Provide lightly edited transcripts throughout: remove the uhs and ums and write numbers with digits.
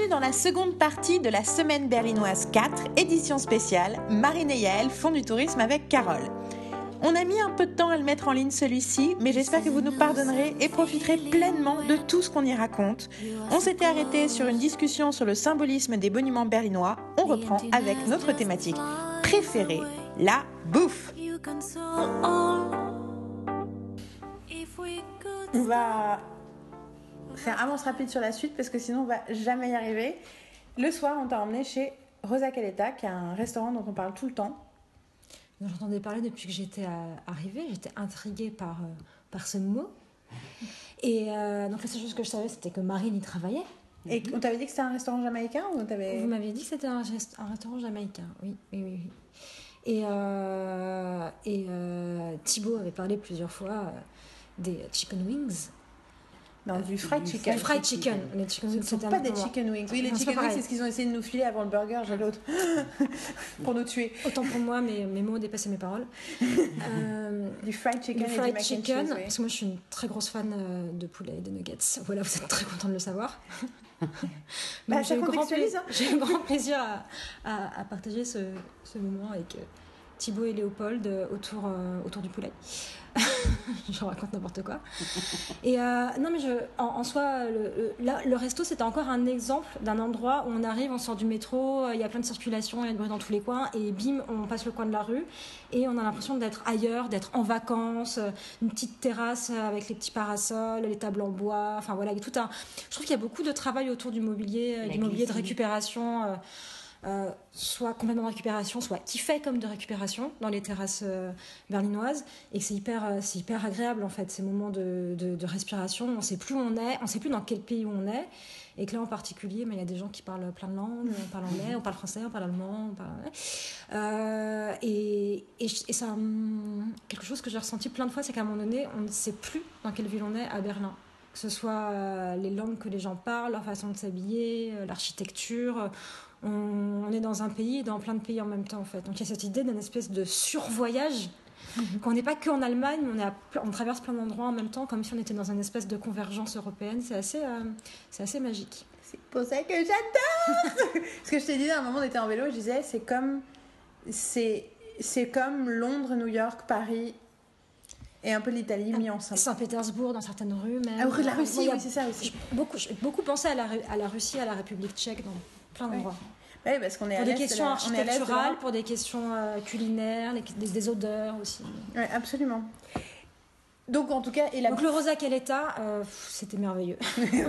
Bienvenue dans la seconde partie de la Semaine berlinoise 4, édition spéciale. Marine et Yael font du tourisme avec Carole. On a mis un peu de temps à le mettre en ligne celui-ci, mais j'espère que vous nous pardonnerez et profiterez pleinement de tout ce qu'on y raconte. On s'était arrêté sur une discussion sur le symbolisme des monuments berlinois. On reprend avec notre thématique préférée, la bouffe. On va faire avance rapide sur la suite parce que sinon on va jamais y arriver. Le soir, on t'a emmené chez Rosa Caleta, qui est un restaurant dont on parle tout le temps. J'entendais parler depuis que j'étais arrivée, j'étais intriguée par ce mot. Et donc la seule chose que je savais, c'était que Marine y travaillait. Et on t'avait dit que c'était un restaurant jamaïcain ou Vous m'aviez dit que c'était un restaurant jamaïcain, oui. Et Thibaut avait parlé plusieurs fois des chicken wings. Non, du fried chicken. Du fried chicken. Les chicken wings, ce ne sont pas des chicken wings. Oui, les chicken wings, c'est ce qu'ils ont essayé de nous filer avant le burger, j'ai l'autre. Pour nous tuer. Autant pour moi, mes mots dépassaient mes paroles. Du fried chicken et du mac and cheese, oui. Parce que moi, je suis une très grosse fan de poulet et de nuggets. Voilà, vous êtes très content de le savoir. Bah, ça contextualise. J'ai eu grand plaisir à partager ce moment avec Thibaut et Léopold autour du poulet. Je raconte n'importe quoi. Et non, mais en soi, le resto, c'était encore un exemple d'un endroit où on arrive, on sort du métro, il y a plein de circulation, il y a du bruit dans tous les coins, et bim, on passe le coin de la rue, et on a l'impression d'être ailleurs, d'être en vacances, une petite terrasse avec les petits parasols, les tables en bois, enfin voilà, je trouve qu'il y a beaucoup de travail autour du mobilier, de récupération. Soit complètement de récupération, soit qui fait comme de récupération dans les terrasses berlinoises, et que c'est hyper agréable en fait, ces moments de respiration. On sait plus où on est, on sait plus dans quel pays où on est, et que là en particulier, il y a des gens qui parlent plein de langues, on parle anglais, on parle français, on parle allemand, et ça, quelque chose que j'ai ressenti plein de fois, c'est qu'à un moment donné, on ne sait plus dans quelle ville on est à Berlin. Que ce soit les langues que les gens parlent, leur façon de s'habiller, l'architecture. On est dans un pays et dans plein de pays en même temps en fait. Donc il y a cette idée d'une espèce de survoyage, qu'on n'est pas qu'en Allemagne, on traverse plein d'endroits en même temps, comme si on était dans une espèce de convergence européenne. C'est assez magique. C'est pour ça que j'adore. Ce que je t'ai dit à un moment, on était en vélo, je disais c'est comme Londres, New York, Paris et un peu l'Italie mis ensemble. Saint-Pétersbourg dans certaines rues même. Ah, rue de la Russie, oui, c'est ça aussi. J'ai beaucoup pensé à la Russie, à la République tchèque dans plein d'endroits. Oui, parce qu'on est pour à des l'est questions architecturales, pour des questions culinaires, des odeurs aussi. Oui, absolument. Donc en tout cas, donc le Rosa Caleta, c'était merveilleux.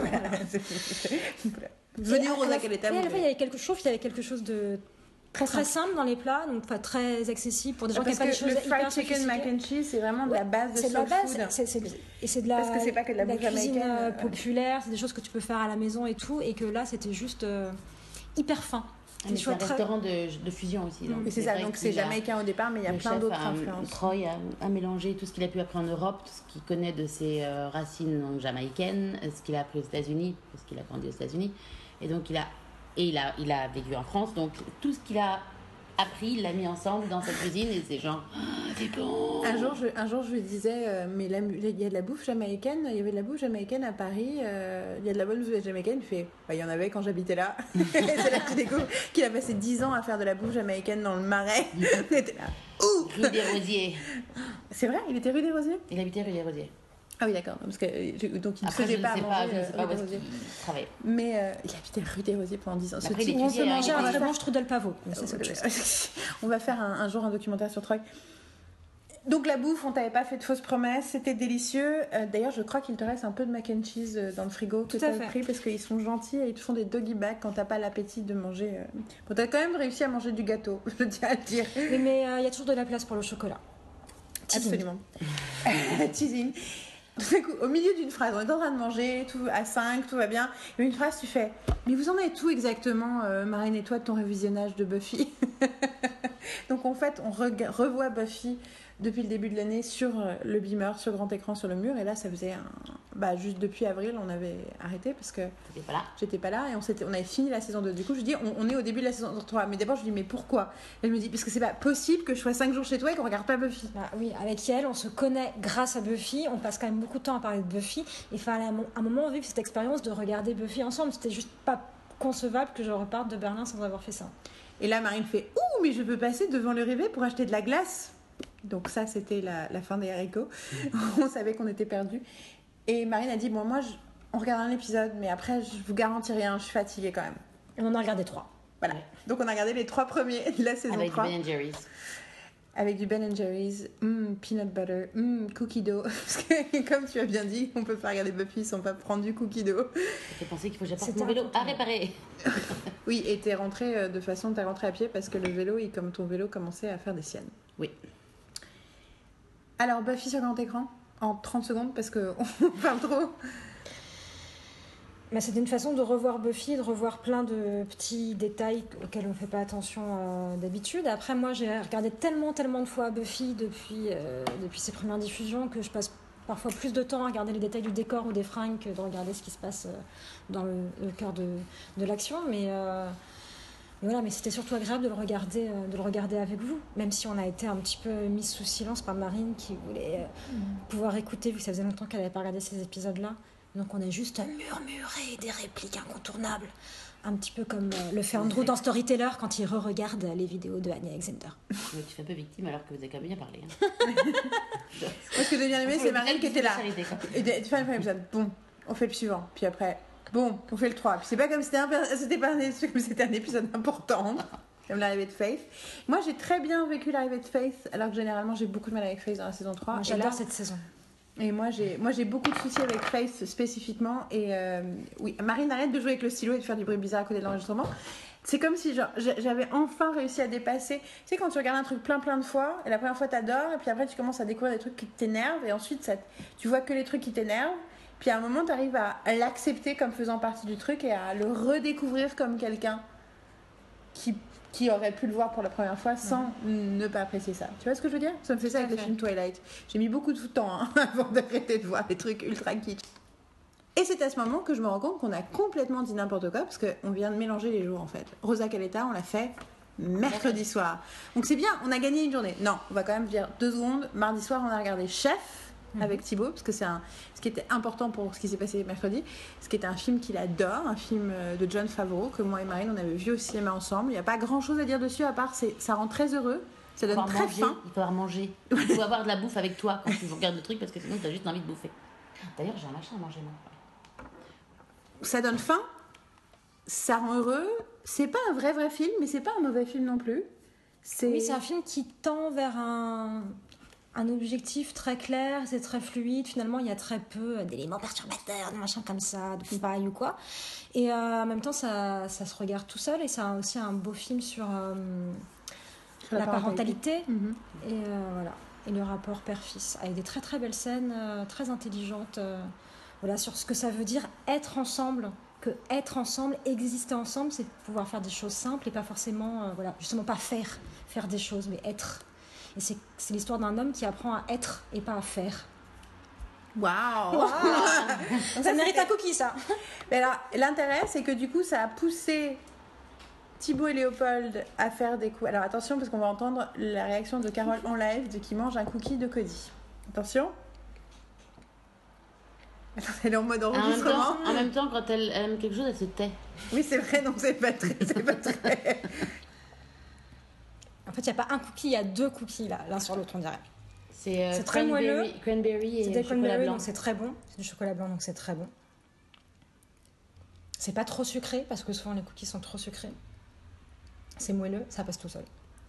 Venez au Rosa Caleta. Mais à la fois, il y avait quelque chose de très simple dans les plats, donc très accessible pour des gens qui n'aiment pas des choses hyper le fried chicken mac and cheese, c'est vraiment de la base de soul food. Et c'est de la, parce que c'est pas que de la bouffe cuisine américaine populaire, c'est des choses que tu peux faire à la maison et tout, et que là c'était juste hyper fin. C'est un restaurant de fusion aussi. Donc c'est ça, donc c'est jamaïcain au départ, mais il y a plein d'autres influences. Troy a mélangé tout ce qu'il a pu apprendre en Europe, tout ce qu'il connaît de ses racines jamaïcaines, ce qu'il a appris aux États-Unis, parce qu'il a grandi aux États-Unis. Et donc il a vécu en France, donc tout ce qu'il a appris, il l'a mis ensemble dans sa cuisine, et c'est genre, c'est bon. Un jour, je lui disais, mais il y a de la bouffe jamaïcaine, il y avait de la bouffe jamaïcaine à Paris, il y a de la bonne bouffe jamaïcaine. Il fait, il y en avait quand j'habitais là. Et c'est là que tu découvres qu'il a passé 10 ans à faire de la bouffe jamaïcaine dans le Marais. On était là. Rue des Rosiers. C'est vrai, il était rue des Rosiers ? Il habitait rue des Rosiers. Ah oui, d'accord, parce que donc il ne faisait pas à manger rue des Rosiers. Mais il habitait rue des Rosiers pendant 10 ans. Après, on se mangeait un très bon strudel pavot. On va faire un jour un documentaire sur Troy. Donc la bouffe, on t'avait pas fait de fausses promesses, c'était délicieux. D'ailleurs, je crois qu'il te reste un peu de mac and cheese dans le frigo que t'as pris, parce qu'ils sont gentils et ils te font des doggy bags quand t'as pas l'appétit de manger. Bon, t'as quand même réussi à manger du gâteau, je tiens à le dire. Mais il y a toujours de la place pour le chocolat. Absolument. Teasing. Tout d'un coup, au milieu d'une phrase, on est en train de manger, tout à 5, tout va bien. Et une phrase, tu fais, mais vous en êtes où exactement, Marine et toi, de ton révisionnage de Buffy? Donc en fait, on revoit Buffy depuis le début de l'année sur le beamer, sur grand écran, sur le mur. Et là, ça faisait juste depuis avril, on avait arrêté parce que j'étais pas là et on avait fini la saison 2. Du coup, je dis, on est au début de la saison 3. Mais d'abord, je dis, mais pourquoi? Elle me dit, parce que c'est pas possible que je sois 5 jours chez toi et qu'on regarde pas Buffy. Bah oui, avec Yael, on se connaît grâce à Buffy. On passe quand même beaucoup de temps à parler de Buffy. Et il fallait à un moment, on a vu cette expérience de regarder Buffy ensemble. C'était juste pas concevable que je reparte de Berlin sans avoir fait ça. Et là, Marine fait « Ouh, mais je peux passer devant le Réveil pour acheter de la glace !» Donc ça, c'était la fin des haricots. On savait qu'on était perdus. Et Marine a dit « Bon, moi, on regarde un épisode, mais après, je vous garantis rien, je suis fatiguée quand même. » Et on en a regardé 3. Voilà. Donc on a regardé les 3 premiers de la saison 3. Avec du Ben Jerry's. Avec du Ben Jerry's, peanut butter, cookie dough. Parce que, comme tu as bien dit, on peut pas regarder Buffy sans pas prendre du cookie dough. J'ai pensé qu'il faut que j'apporte mon vélo à réparer. Oui, et t'es rentrée t'es rentrée à pied parce que le vélo, comme ton vélo commençait à faire des siennes. Oui. Alors, Buffy sur grand écran, en 30 secondes, parce qu'on parle trop. Mais c'était une façon de revoir Buffy, de revoir plein de petits détails auxquels on ne fait pas attention d'habitude. Après, moi, j'ai regardé tellement de fois Buffy depuis ses premières diffusions que je passe parfois plus de temps à regarder les détails du décor ou des fringues que de regarder ce qui se passe dans le cœur de l'action. Mais voilà, mais c'était surtout agréable de le regarder avec vous, même si on a été un petit peu mis sous silence par Marine qui voulait pouvoir écouter, vu que ça faisait longtemps qu'elle n'avait pas regardé ces épisodes-là. Donc on a juste murmuré des répliques incontournables, un petit peu comme le fait Andrew dans Storyteller quand il re-regarde les vidéos de Annie Alexander. Mais tu fais un peu victime alors que vous avez quand même bien parlé. Moi, ce que j'ai bien aimé, c'est Marine qui était là. Et tu fais un épisode, bon, on fait le suivant, puis après, bon, on fait le 3. Puis c'est pas comme si c'était un épisode important, comme l'arrivée de Faith. Moi, j'ai très bien vécu l'arrivée de Faith, alors que généralement, j'ai beaucoup de mal avec Faith dans la saison 3. Moi, j'adore cette saison. Et moi j'ai beaucoup de soucis avec Faith spécifiquement. Et oui, Marine, arrête de jouer avec le stylo et de faire du bruit bizarre à côté de l'enregistrement. C'est comme si j'avais enfin réussi à dépasser. Tu sais, quand tu regardes un truc plein de fois, et la première fois t'adores, et puis après tu commences à découvrir des trucs qui t'énervent, et ensuite tu vois que les trucs qui t'énervent. Puis à un moment, tu arrives à l'accepter comme faisant partie du truc et à le redécouvrir comme quelqu'un qui aurait pu le voir pour la première fois sans ne pas apprécier ça. Tu vois ce que je veux dire ? Ça me fait ça avec les films Twilight. J'ai mis beaucoup de temps avant d'arrêter de voir des trucs ultra kitsch. Et c'est à ce moment que je me rends compte qu'on a complètement dit n'importe quoi parce qu'on vient de mélanger les jours en fait. Rosa Caleta, on l'a fait mercredi soir. Donc c'est bien, on a gagné une journée. Non, on va quand même dire 2 secondes. Mardi soir, on a regardé Chef avec Thibaut, parce que c'est ce qui était important pour ce qui s'est passé mercredi, ce qui était un film qu'il adore, un film de Jon Favreau que moi et Marine on avait vu au cinéma ensemble. Il n'y a pas grand chose à dire dessus à part ça rend très heureux, ça donne très faim. Il faut avoir manger, il faut avoir de la bouffe avec toi quand tu regardes le truc parce que sinon tu as juste envie de bouffer. D'ailleurs j'ai un machin à manger moi. Ça donne faim, ça rend heureux. C'est pas un vrai film, mais c'est pas un mauvais film non plus. Oui, c'est un film qui tend vers un objectif très clair, c'est très fluide. Finalement, il y a très peu d'éléments perturbateurs, de machins comme ça, de failles ou quoi. Et en même temps, ça se regarde tout seul. Et c'est aussi un beau film sur la parentalité. Et voilà. Et le rapport père-fils, avec des très très belles scènes, très intelligentes. Voilà, sur ce que ça veut dire être ensemble. Que être ensemble, exister ensemble, c'est pouvoir faire des choses simples et pas forcément, voilà, justement pas faire des choses, mais être. Et c'est l'histoire d'un homme qui apprend à être et pas à faire. Waouh. Ça mérite un cookie, ça. Mais alors, l'intérêt, c'est que du coup, ça a poussé Thibaut et Léopold à faire des coups. Alors attention, parce qu'on va entendre la réaction de Carole en live qui mange un cookie de Cody. Attention. Elle est en mode enregistrement. En même temps, quand elle aime quelque chose, elle se tait. Oui, c'est vrai, donc c'est pas très. En fait, il n'y a pas un cookie, il y a 2 cookies là, l'un sur l'autre, on dirait. C'est très moelleux. Cranberry et chocolat blanc. Donc c'est très bon. C'est du chocolat blanc, donc c'est très bon. C'est pas trop sucré, parce que souvent les cookies sont trop sucrés. C'est moelleux, ça passe tout seul.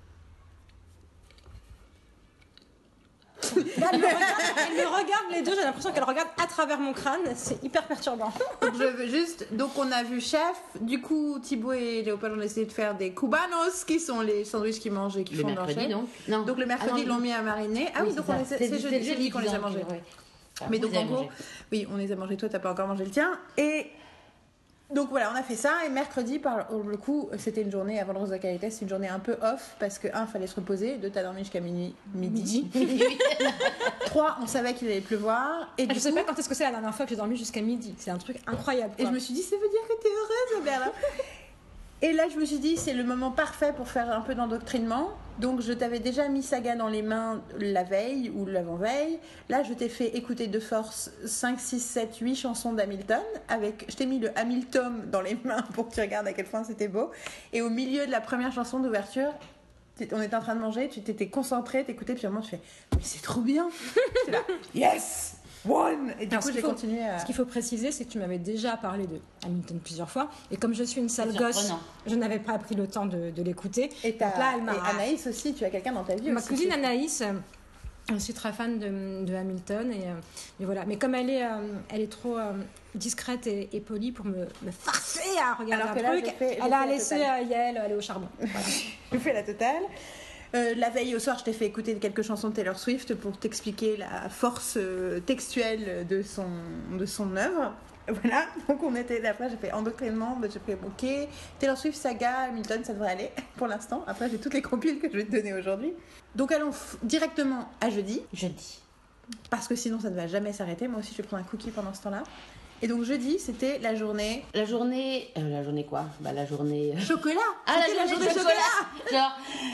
Là, elle me regarde les deux, j'ai l'impression qu'elle regarde à travers mon crâne, c'est hyper perturbant. Donc, je veux juste, donc on a vu Chef, du coup Thibaut et Léopold ont essayé de faire des cubanos qui sont les sandwichs qu'ils mangent et qui font leur chef. Donc le mercredi ils l'ont mis à mariner. Ah oui, donc c'est jeudi qu'on les a mangés. Mais donc en gros, oui, on les a mangés, toi t'as pas encore mangé le tien. Et donc voilà, on a fait ça et mercredi, pour le coup, c'était une journée avant le Rosa Caleta, c'est une journée un peu off parce que 1, fallait se reposer, 2, t'as dormi jusqu'à midi. 3, on savait qu'il allait pleuvoir. Et je sais pas quand est-ce que c'est la dernière fois que j'ai dormi jusqu'à midi, c'est un truc incroyable. Et je me suis dit, ça veut dire que t'es heureuse, Berla. Et là, je me suis dit, c'est le moment parfait pour faire un peu d'endoctrinement. Donc je t'avais déjà mis Saga dans les mains la veille ou l'avant-veille. Là, je t'ai fait écouter de force 5, 6, 7, 8 chansons d'Hamilton. Je t'ai mis le Hamilton dans les mains pour que tu regardes à quel point c'était beau. Et au milieu de la première chanson d'ouverture, on était en train de manger, tu t'étais concentré, t'écoutais, puis vraiment tu fais « Mais c'est trop bien !» C'est là « Yes !» One. Et du coup, j'ai continué à... Ce qu'il faut préciser, c'est que tu m'avais déjà parlé de Hamilton plusieurs fois. Et comme je suis une sale gosse, je n'avais pas pris le temps de l'écouter. Et Anaïs aussi, tu as quelqu'un dans ta vie Ma aussi. cousine Anaïs, je suis très fan de Hamilton. Et voilà. Mais comme elle est trop discrète et polie pour me forcer à regarder un truc, elle a laissé Yael aller au charbon. Voilà. Je fais la totale. La veille au soir, je t'ai fait écouter quelques chansons de Taylor Swift pour t'expliquer la force textuelle de son œuvre. Voilà, donc on était après, j'ai fait endoctrinement, j'ai fait ok, Taylor Swift, Saga, Hamilton, ça devrait aller pour l'instant. Après, j'ai toutes les compiles que je vais te donner aujourd'hui. Donc allons directement à jeudi. Jeudi. Parce que sinon, ça ne va jamais s'arrêter. Moi aussi, je vais prendre un cookie pendant ce temps-là. Et donc jeudi, c'était la journée... La journée quoi ? Bah la journée... Chocolat. Ah, la journée chocolat. Genre,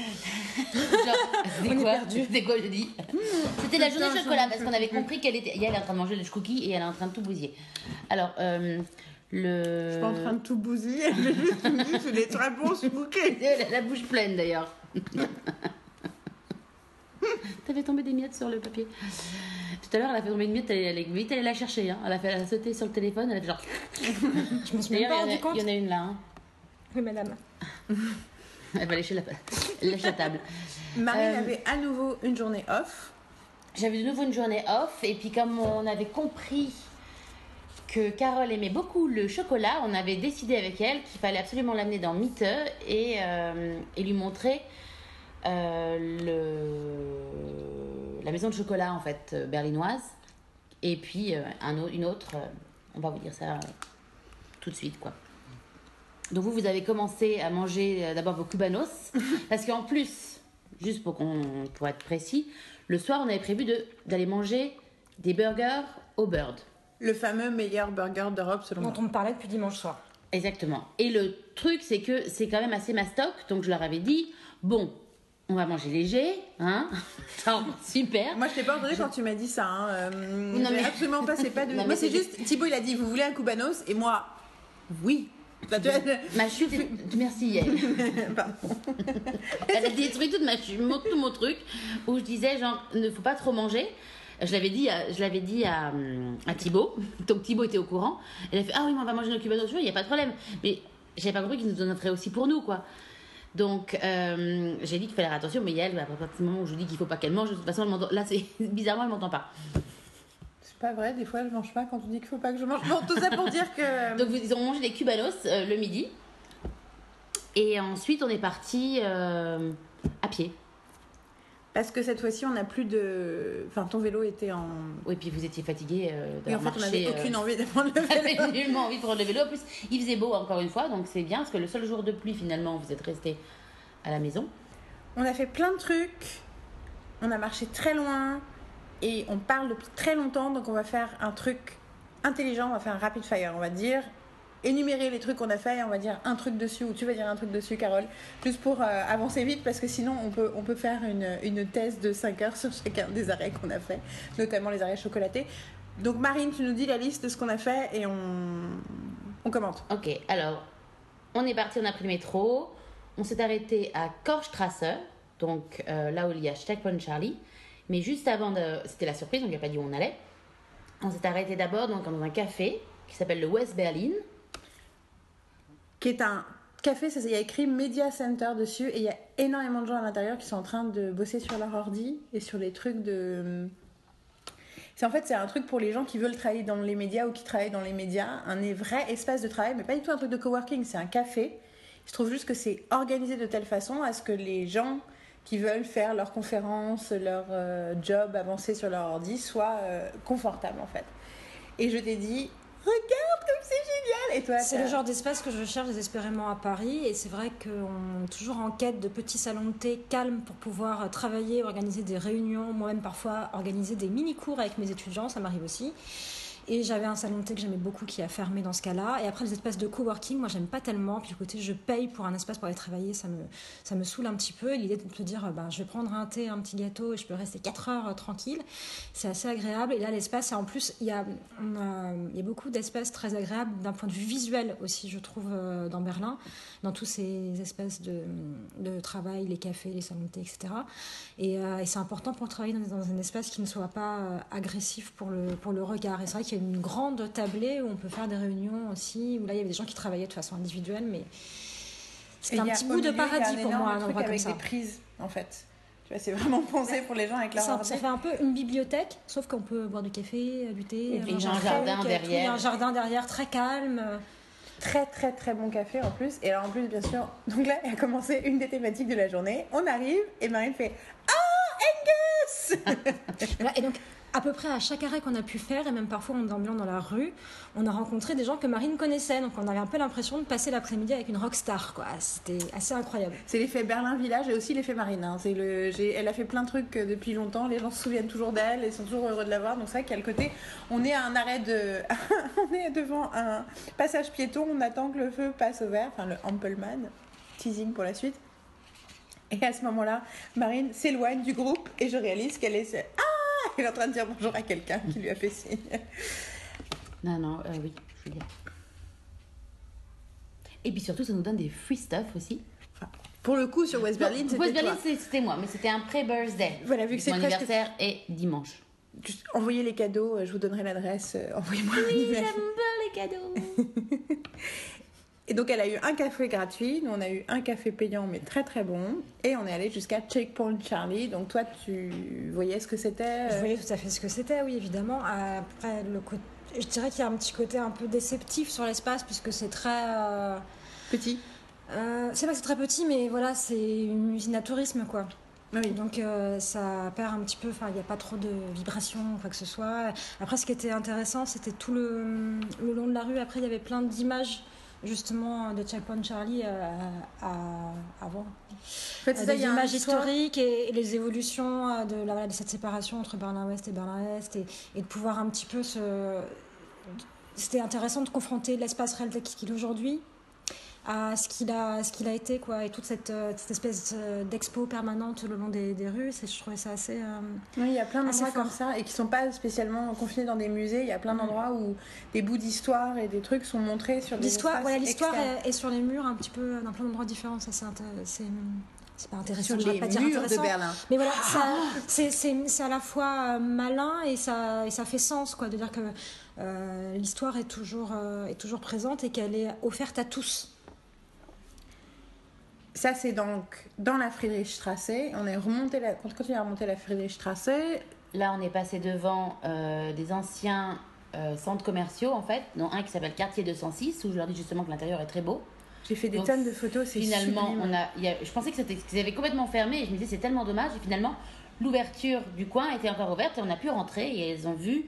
On est perdu. C'était quoi jeudi ? C'était la journée chocolat parce qu'on avait compris qu'elle était... Elle est en train de manger les cookies et elle est en train de tout bousiller. Alors, Je suis pas en train de tout bousiller. Elle juste me dit, c'est des très bons cookies. Elle a la bouche pleine d'ailleurs. T'avais tombé des miettes sur le papier. Tout à l'heure, elle a fait tomber une miette, elle est vite allée la chercher. Hein. Elle a sauté sur le téléphone, elle a fait genre. Je me suis même pas rendu compte. Il y en a une là. Hein. Oui, madame. Elle va lécher la table. Marine avait à nouveau une journée off. J'avais de nouveau une journée off, et puis comme on avait compris que Carole aimait beaucoup le chocolat, on avait décidé avec elle qu'il fallait absolument l'amener dans Mitte et lui montrer la maison de chocolat en fait berlinoise, et puis une autre, on va vous dire ça tout de suite quoi. Donc vous avez commencé à manger d'abord vos cubanos parce qu'en plus, juste pour être précis, le soir on avait prévu d'aller manger des burgers au Bird, le fameux meilleur burger d'Europe selon moi. Dont on me parlait depuis dimanche soir. Exactement. Et le truc c'est que c'est quand même assez mastoc, donc je leur avais dit bon, on va manger léger, hein. Super. Moi, je t'ai pas entendu quand tu m'as dit ça. Hein. Non, mais... absolument pas. C'est pas de. Non, moi, c'est juste. Thibaut, il a dit, vous voulez un cubanos ? Et moi, oui. Ma chute. Merci Yael. Elle a détruit tout mon truc où je disais genre ne faut pas trop manger. Je l'avais dit à Thibaut. Donc Thibaut était au courant. Elle a fait ah oui, mais on va manger nos cubanos. Il y a pas de problème. Mais j'avais pas compris qu'ils nous en feraient aussi pour nous quoi. Donc, j'ai dit qu'il fallait faire attention, mais Yael, à partir du moment où je dis qu'il ne faut pas qu'elle mange, de toute façon, elle m'entend. Là, bizarrement, elle ne m'entend pas. C'est pas vrai, des fois, je ne mange pas quand on dit qu'il ne faut pas que je mange. Bon, tout ça pour dire que... Donc, ils ont mangé des cubanos le midi. Et ensuite, on est parti à pied. Parce que cette fois-ci, on n'a plus de... Enfin, ton vélo était en... Oui, puis vous étiez fatigué et en fait, on n'avait aucune envie de prendre le vélo. On avait nullement envie de prendre le vélo. En plus, il faisait beau encore une fois, donc c'est bien, parce que le seul jour de pluie, finalement, vous êtes restés à la maison. On a fait plein de trucs. On a marché très loin. Et on parle depuis très longtemps, donc on va faire un truc intelligent. On va faire un rapid fire, on va dire... énumérer les trucs qu'on a fait et on va dire un truc dessus, ou tu vas dire un truc dessus Carole, juste pour avancer vite, parce que sinon on peut faire une thèse de 5 heures sur chacun des arrêts qu'on a fait, notamment les arrêts chocolatés. Donc Marine, tu nous dis la liste de ce qu'on a fait et on commente. Ok, alors on est parti, on a pris le métro, on s'est arrêté à Korstrasse, donc là où il y a Checkpoint Charlie, mais juste avant c'était la surprise, donc il n'y a pas dit où on allait. On s'est arrêté d'abord donc, dans un café qui s'appelle le West Berlin, qui est un café, il y a écrit Media Center dessus, et il y a énormément de gens à l'intérieur qui sont en train de bosser sur leur ordi et sur les trucs de... C'est un truc pour les gens qui veulent travailler dans les médias ou qui travaillent dans les médias, un vrai espace de travail, mais pas du tout un truc de coworking, c'est un café. Il se trouve juste que c'est organisé de telle façon à ce que les gens qui veulent faire leurs conférences, leur job avancé sur leur ordi soient confortables en fait. Et je t'ai dit... regarde comme c'est génial. Et toi, c'est le genre d'espace que je cherche désespérément à Paris, et c'est vrai qu'on est toujours en quête de petits salons de thé calmes pour pouvoir travailler, organiser des réunions, moi-même parfois organiser des mini-cours avec mes étudiants, ça m'arrive aussi. Et j'avais un salon de thé que j'aimais beaucoup qui a fermé dans ce cas-là. Et après, les espaces de coworking, moi, j'aime pas tellement. Puis le côté, je paye pour un espace pour aller travailler, ça me saoule un petit peu. Et l'idée de te dire, je vais prendre un thé, un petit gâteau et je peux rester 4 heures tranquille, c'est assez agréable. Et là, l'espace, en plus, il y a beaucoup d'espaces très agréables d'un point de vue visuel aussi, je trouve, dans Berlin, dans tous ces espaces de travail, les cafés, les salons de thé, etc. Et c'est important pour travailler dans un espace qui ne soit pas agressif pour le regard. Et c'est vrai qu'il y a une grande tablée où on peut faire des réunions aussi, où là il y avait des gens qui travaillaient de façon individuelle, mais c'était un petit bout de paradis pour moi, un endroit comme ça. Avec des prises, en fait. Tu vois, c'est vraiment pensé pour les gens avec leur ordi. Ça fait un peu une bibliothèque, sauf qu'on peut boire du café, du thé. Et puis il y a un jardin derrière. Il y a un jardin derrière très calme. Très très très bon café en plus. Et alors en plus, bien sûr, donc là, elle a commencé une des thématiques de la journée. On arrive et Marine fait « Ah, Angus !» Voilà, et donc, à peu près à chaque arrêt qu'on a pu faire, et même parfois en déambulant dans la rue, on a rencontré des gens que Marine connaissait. Donc on avait un peu l'impression de passer l'après-midi avec une rockstar, quoi. C'était assez incroyable. C'est l'effet Berlin Village et aussi l'effet Marine. Hein. Elle a fait plein de trucs depuis longtemps. Les gens se souviennent toujours d'elle et sont toujours heureux de la voir. Donc c'est vrai qu'il y a le côté, on est à un arrêt on est devant un passage piéton, on attend que le feu passe au vert, enfin le Ampelmann, teasing pour la suite. Et à ce moment-là, Marine s'éloigne du groupe et je réalise qu'elle est... Elle est en train de dire bonjour à quelqu'un qui lui a fait signe. Non, oui, je veux dire. Et puis surtout, ça nous donne des free stuff aussi. Enfin, pour le coup, sur West Berlin, c'était moi, mais c'était un pré-birthday. Voilà, vu que c'est mon anniversaire est dimanche. Juste envoyez les cadeaux, je vous donnerai l'adresse. Envoyez-moi un Oui, email. j'aime bien les cadeaux. Et donc, elle a eu un café gratuit. Nous, on a eu un café payant, mais très très bon. Et on est allé jusqu'à Checkpoint Charlie. Donc, toi, tu voyais ce que c'était Je voyais tout à fait ce que c'était, oui, évidemment. Après, je dirais qu'il y a un petit côté un peu déceptif sur l'espace, puisque c'est très... Petit. C'est pas que c'est très petit, mais voilà, c'est une usine à tourisme, quoi. Oui. Donc ça perd un petit peu, enfin il n'y a pas trop de vibrations, quoi que ce soit. Après, ce qui était intéressant, c'était tout le long de la rue. Après, il y avait plein d'images justement de Checkpoint Charlie à voir. En fait, des images historiques et les évolutions de cette séparation entre Berlin-Ouest et Berlin-Est et de pouvoir un petit peu C'était intéressant de confronter l'espace réel tel qu'il est aujourd'hui à ce qu'il a été, quoi, et toute cette espèce d'expo permanente le long des rues. Je trouvais ça assez oui, il y a plein d'endroits fort. comme ça et qui sont pas spécialement confinés dans des musées. Il y a plein d'endroits où des bouts d'histoire et des trucs sont montrés sur des espaces l'histoire est sur les murs un petit peu dans plein d'endroits différents. Ça, c'est pas intéressant, sur les murs de Berlin. Mais voilà, c'est à la fois malin et ça fait sens, quoi, de dire que l'histoire est toujours présente et qu'elle est offerte à tous. Ça, c'est donc dans la Friedrichstraße. On continue à remonter la Friedrichstraße. Là, on est passé devant des anciens centres commerciaux, en fait, dont un qui s'appelle Quartier 206, où je leur dis justement que l'intérieur est très beau. J'ai fait des tonnes de photos, c'est finalement, sublime. Je pensais qu'ils avaient complètement fermé, et je me disais, c'est tellement dommage. Et finalement, l'ouverture du coin était encore ouverte, et on a pu rentrer, et elles ont vu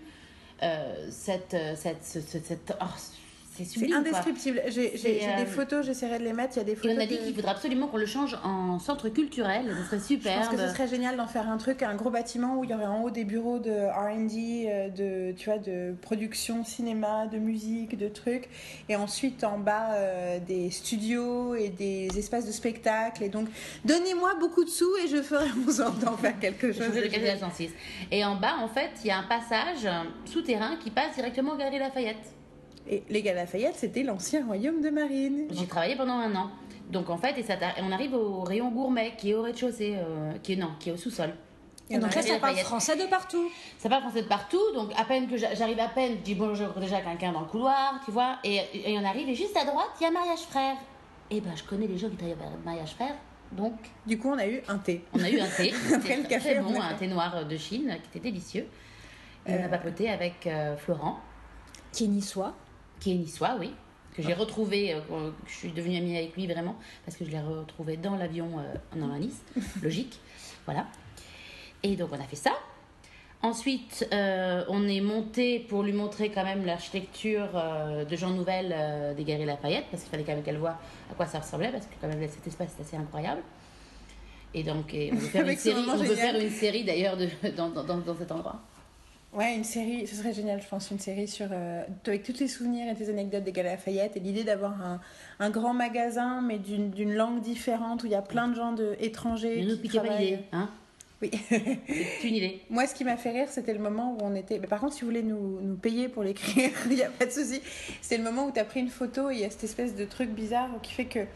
c'est indescriptible. J'ai des photos, j'essaierai de les mettre. Il y a des photos. Et on a dit qu'il faudra absolument qu'on le change en centre culturel. Ce serait super. Je pense que ce serait génial d'en faire un gros bâtiment où il y aurait en haut des bureaux de R&D, de production cinéma, de musique, de trucs, et ensuite en bas des studios et des espaces de spectacle. Et donc, donnez-moi beaucoup de sous et je ferai en sorte d'en faire quelque chose. Le Galerie 106. Et en bas, en fait, il y a un passage souterrain qui passe directement au Galerie Lafayette. Et les Galeries Lafayette, c'était l'ancien royaume de Marine. J'ai travaillé pendant 1 an. Donc en fait, on arrive au rayon gourmet qui est au rez-de-chaussée, qui est au sous-sol. Et donc là, ça parle français de partout. Ça parle français de partout. Donc à peine que j'arrive je dis bonjour déjà à quelqu'un dans le couloir, tu vois. Et on arrive et juste à droite, il y a Mariage Frères. Et ben je connais les gens qui travaillent à Mariage Frères. Donc du coup, on a eu un thé. C'était très bon, un thé noir de Chine qui était délicieux. Et on a papoté avec Florent. Qui est niçois. Qui est niçois, oui, que j'ai retrouvé, je suis devenue amie avec lui vraiment, parce que je l'ai retrouvé dans l'avion en à Nice, logique, voilà. Et donc on a fait ça. Ensuite, on est monté pour lui montrer quand même l'architecture de Jean Nouvel des Galeries Lafayette, parce qu'il fallait quand même qu'elle voie à quoi ça ressemblait, parce que quand même cet espace est assez incroyable. Et donc on veut faire une série d'ailleurs dans cet endroit. Ouais, une série, ce serait génial, je pense, une série sur avec tous tes souvenirs et tes anecdotes des Galeries Lafayette et l'idée d'avoir un grand magasin, mais d'une langue différente où il y a plein de gens étrangers. Ne nous piquez pas l'idée, hein. Oui. C'est une idée. Moi, ce qui m'a fait rire, c'était le moment où on était. Mais par contre, si vous voulez nous payer pour l'écrire, il n'y a pas de souci. C'est le moment où tu as pris une photo et il y a cette espèce de truc bizarre qui fait que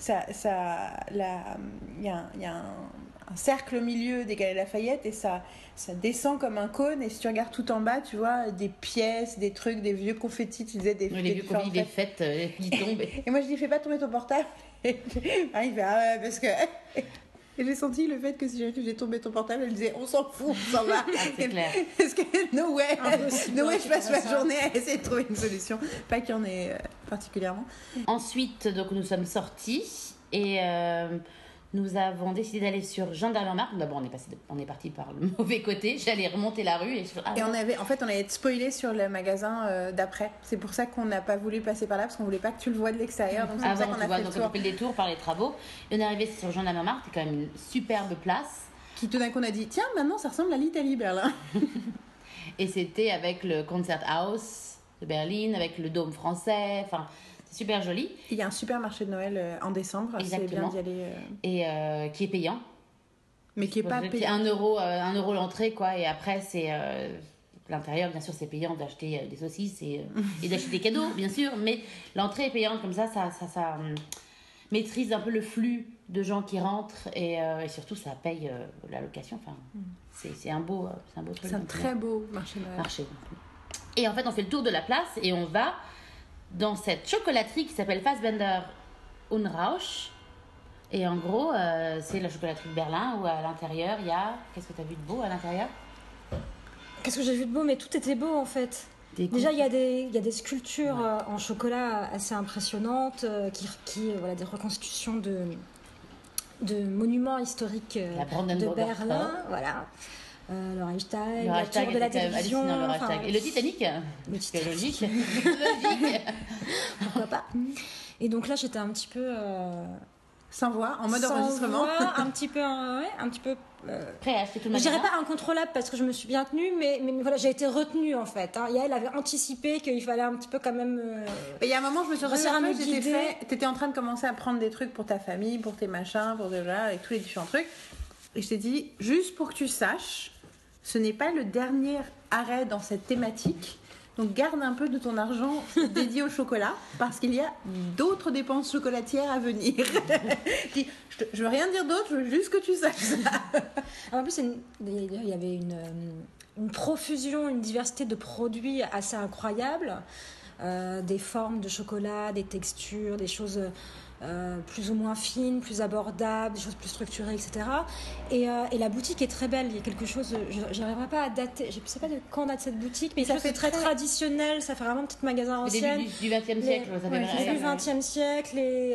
il y a un cercle au milieu des Galeries Lafayette et ça descend comme un cône. Et si tu regardes tout en bas, tu vois des pièces, des trucs, des vieux confettis. Tu disais des les vieux confettis, des fêtes qui tombent. Et moi, je dis, fais pas tomber ton portable. Et il fait, ah ouais, parce que. Et j'ai senti le fait que si j'ai tombé ton portable, elle disait on s'en fout, on s'en va. C'est clair. Parce que no way, je passe ma journée à essayer de trouver une solution. Pas qu'il y en ait particulièrement. Ensuite, donc, nous sommes sortis et nous avons décidé d'aller sur Gendarmerie. D'abord, on est parti par le mauvais côté. J'allais remonter la rue et on allait être spoilé sur le magasin d'après. C'est pour ça qu'on n'a pas voulu passer par là parce qu'on voulait pas que tu le vois de l'extérieur. Donc c'est pour ça qu'on a fait le tour. On a fait le détour par les travaux. Et on est arrivé sur Gendarmerie. C'est quand même une superbe place. Qui tout d'un coup on a dit tiens maintenant ça ressemble à l'Italie Berlin. Et c'était avec le Concert House de Berlin, avec le dôme français. Enfin. C'est super joli. Il y a un super marché de Noël en décembre. Exactement. C'est bien d'y aller. Et qui est payant. Mais qui est pas payant. 1 euro l'entrée, quoi. Et après, c'est l'intérieur, bien sûr, c'est payant d'acheter des saucisses et d'acheter des cadeaux, bien sûr. Mais l'entrée est payante, comme ça maîtrise un peu le flux de gens qui rentrent. Et surtout, ça paye la location. Enfin, c'est un beau truc. C'est un très beau marché de Noël. Et en fait, on fait le tour de la place et on va dans cette chocolaterie qui s'appelle Fassbender Unrausch. Et en gros, c'est la chocolaterie de Berlin où à l'intérieur, il y a... Qu'est-ce que tu as vu de beau à l'intérieur ? Qu'est-ce que j'ai vu de beau ? Mais tout était beau en fait. Déjà, il y a des sculptures en chocolat assez impressionnantes voilà, des reconstitutions de monuments historiques de Berlin. Voilà. Le Reichstag, la tour de la télévision, et le Titanic. Logique. Pourquoi pas. Et donc là, j'étais un petit peu sans voix, en mode enregistrement. Un petit peu prêt à acheter tout le magasin. Je dirais pas incontrôlable parce que je me suis bien tenue, mais voilà, j'ai été retenue en fait. Hein. Et elle avait anticipé qu'il fallait un petit peu quand même. Il y a un moment, je me suis retrouvée, t'étais en train de commencer à prendre des trucs pour ta famille, pour tes machins, avec tous les différents trucs. Et je t'ai dit, juste pour que tu saches, ce n'est pas le dernier arrêt dans cette thématique. Donc garde un peu de ton argent dédié au chocolat parce qu'il y a d'autres dépenses chocolatières à venir. Je veux rien dire d'autre, je veux juste que tu saches ça. En plus, il y avait une profusion, une diversité de produits assez incroyable. Des formes de chocolat, des textures, des choses plus ou moins fines, plus abordables, des choses plus structurées, etc. Et la boutique est très belle. Il y a quelque chose, je n'arriverai pas à dater, je ne sais pas de quand date cette boutique, mais ça fait très traditionnel, ça fait vraiment petit magasin ancien. Du XXe siècle, ça fait du XXe siècle,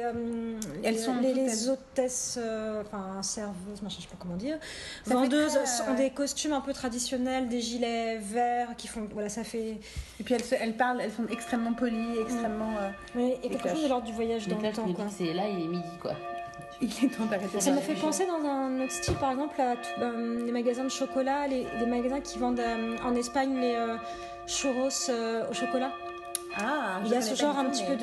les hôtesses, serveuses, machin, je ne sais pas comment dire, vendeuses ont des costumes un peu traditionnels, des gilets verts qui font, voilà, ça fait. Et puis elles parlent, elles sont extrêmement polies, extrêmement. Et quelque chose de l'ordre du voyage dans le temps, quoi. C'est là, il est midi, quoi. Il est temps d'arrêter. Ça m'a fait penser dans un autre style, par exemple, à les magasins de chocolat, les magasins qui vendent en Espagne les churros au chocolat. Ah, il y a ce genre un petit peu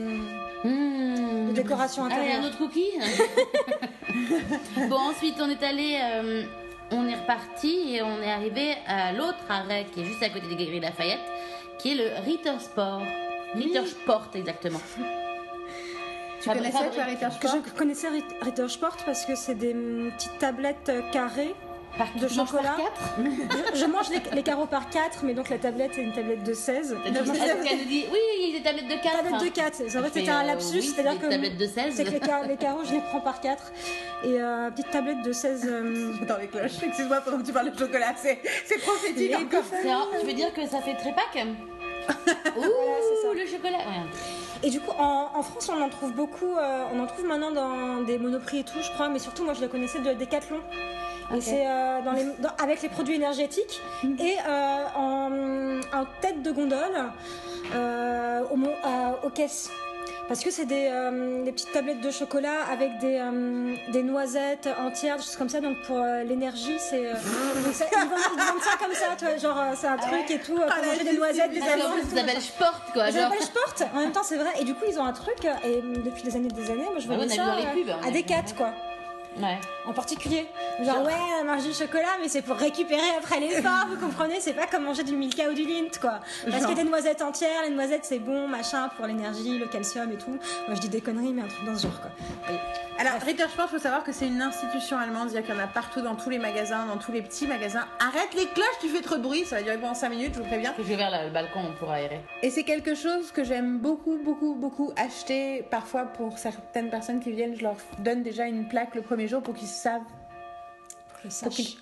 de décoration intérieure. Allez, un autre cookie. Bon, ensuite, on est allé... on est reparti et on est arrivé à l'autre arrêt qui est juste à côté des Galeries Lafayette, qui est le Rittersport. Rittersport, exactement. Tu connaissais toi Rittersport ? Je connaissais Rittersport parce que c'est des petites tablettes carrées de chocolat. Je mange les carreaux par 4, mais donc la tablette est une tablette de 16. Oui, il y a des tablettes de 4. Tablettes de 4. En fait, c'était un lapsus, c'est-à-dire que tablettes de 16. C'est que les carreaux, je les prends par 4. Et petite tablette de 16. Dans les cloches. Excuse-moi, pendant que tu parles de chocolat, c'est prophétique encore. Tu veux dire que ça fait trépac ? Ouh, voilà, c'est ça. Le chocolat. Ouais. Et du coup, en France, on en trouve beaucoup. On en trouve maintenant dans des Monoprix et tout, je crois. Mais surtout, moi, je le connaissais de Decathlon. Okay. Et c'est avec les produits énergétiques et en tête de gondole aux caisses. Parce que c'est des petites tablettes de chocolat avec des noisettes entières, des choses comme ça. Donc pour l'énergie, c'est ils vendent ça comme ça, tu vois, genre c'est un truc et tout. Pour manger des noisettes, des amandes. Ça s'appelle sport, quoi. Ça s'appelle sport. En même temps, c'est vrai. Et du coup, ils ont un truc. Et depuis des années, moi, je voyais ça dans les pubs, à Decat, quoi. Ouais. En particulier. Genre, ouais, manger du chocolat, mais c'est pour récupérer après l'effort, vous comprenez? C'est pas comme manger du Milka ou du Lindt, quoi. Parce que des noisettes entières, les noisettes c'est bon, machin, pour l'énergie, le calcium et tout. Moi je dis des conneries, mais un truc dans ce genre, quoi. Oui. Alors, Rittersport, il faut savoir que c'est une institution allemande, c'est-à-dire qu'il y en a partout dans tous les magasins, dans tous les petits magasins. Arrête les cloches, tu fais trop de bruit, ça va durer pendant 5 minutes, je vous préviens. Je vais vers le balcon pour aérer. Et c'est quelque chose que j'aime beaucoup, beaucoup, beaucoup acheter. Parfois, pour certaines personnes qui viennent, je leur donne déjà une plaque le premier jour pour qu'ils savent. Pour qu'ils sachent.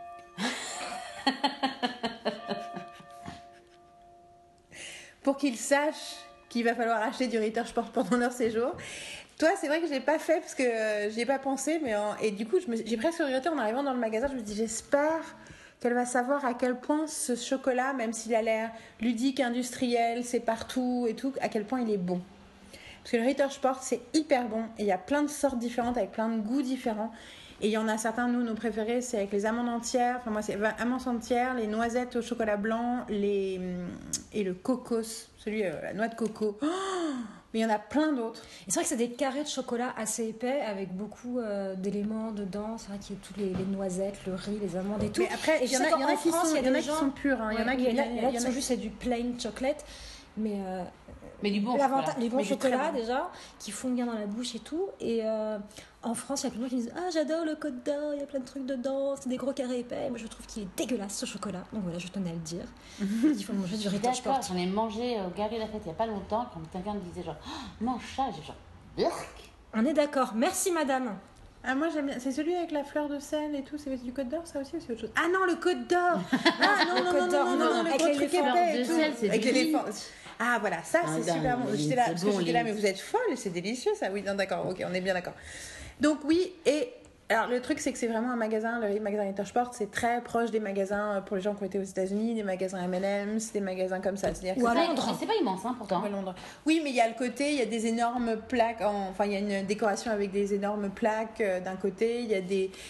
Pour qu'ils sachent qu'il va falloir acheter du Rittersport pendant leur séjour. Toi, c'est vrai que je l'ai pas fait parce que j'y ai pas pensé, mais et du coup, j'ai presque regretté en arrivant dans le magasin. Je me dis, j'espère qu'elle va savoir à quel point ce chocolat, même s'il a l'air ludique, industriel, c'est partout et tout, à quel point il est bon. Parce que le Rittersport, c'est hyper bon et il y a plein de sortes différentes avec plein de goûts différents. Et il y en a certains, nous, nos préférés, c'est avec les amandes entières. Enfin, moi, c'est amandes entières, les noisettes au chocolat blanc, et le cocos, la noix de coco. Oh, mais il y en a plein d'autres. Et c'est vrai que c'est des carrés de chocolat assez épais avec beaucoup d'éléments dedans. C'est vrai qu'il y a toutes les noisettes, le riz, les amandes et tout. Mais après, il y en a qui sont purs. Il y en a qui sont juste c'est du plain chocolate. Mais du bon chocolat. Les bons mais chocolats déjà, qui font bien dans la bouche et tout. Et en France, il y a plein de gens qui disent ah j'adore le Côte d'Or, il y a plein de trucs dedans, c'est des gros carrés épais. Mais je trouve qu'il est dégueulasse ce chocolat. Donc voilà, je tenais à le dire. Il faut manger du Rittersport. D'accord, j'en ai mangé au Galerie Lafayette il y a pas longtemps quand quelqu'un me disait genre mange ça, j'ai genre Urk. On est d'accord. Merci madame. Ah, moi j'aime bien. C'est celui avec la fleur de sel et tout. C'est du Côte d'Or, ça aussi, ou c'est autre chose? Ah non, le Côte d'Or. Ah non, le avec gros les truc éléphants épais de sel, c'est avec du riz. l'éléphant. Ah voilà, ça c'est super bon. J'étais là, parce que bon, j'étais là, mais vous êtes folle, c'est délicieux ça. Oui, non, d'accord, ok, on est bien d'accord. Donc oui, et alors le truc c'est que c'est vraiment un magasin, le magasin Rittersport, c'est très proche des magasins pour les gens qui ont été aux États-Unis, des magasins M&M's, des magasins comme ça. C'est-à-dire ou à Londres. C'est pas immense, hein, pourtant. à Londres. Oui, mais il y a le côté, il y a des énormes plaques, enfin il y a une décoration avec des énormes plaques d'un côté, il y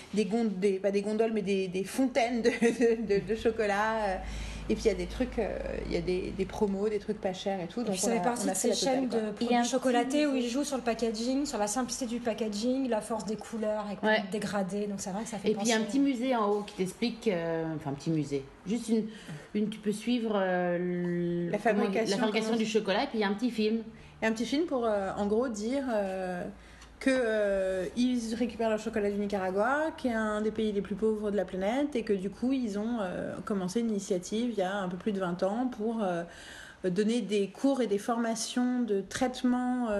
a pas des gondoles, mais des fontaines de chocolat. Et puis il y a des trucs, il y a des promos, des trucs pas chers et tout. Donc ça fait partie de ces chaînes de produits chocolatés où ils jouent sur le packaging, sur la simplicité du packaging, la force des couleurs avec le dégradé. Donc c'est vrai que ça fait penser. Et puis il y a un petit musée en haut qui t'explique, enfin un petit musée, juste tu peux suivre la fabrication du chocolat et puis il y a un petit film. Et un petit film pour en gros dire qu'ils récupèrent le chocolat du Nicaragua, qui est un des pays les plus pauvres de la planète, et que du coup ils ont commencé une initiative il y a un peu plus de 20 ans pour donner des cours et des formations de traitement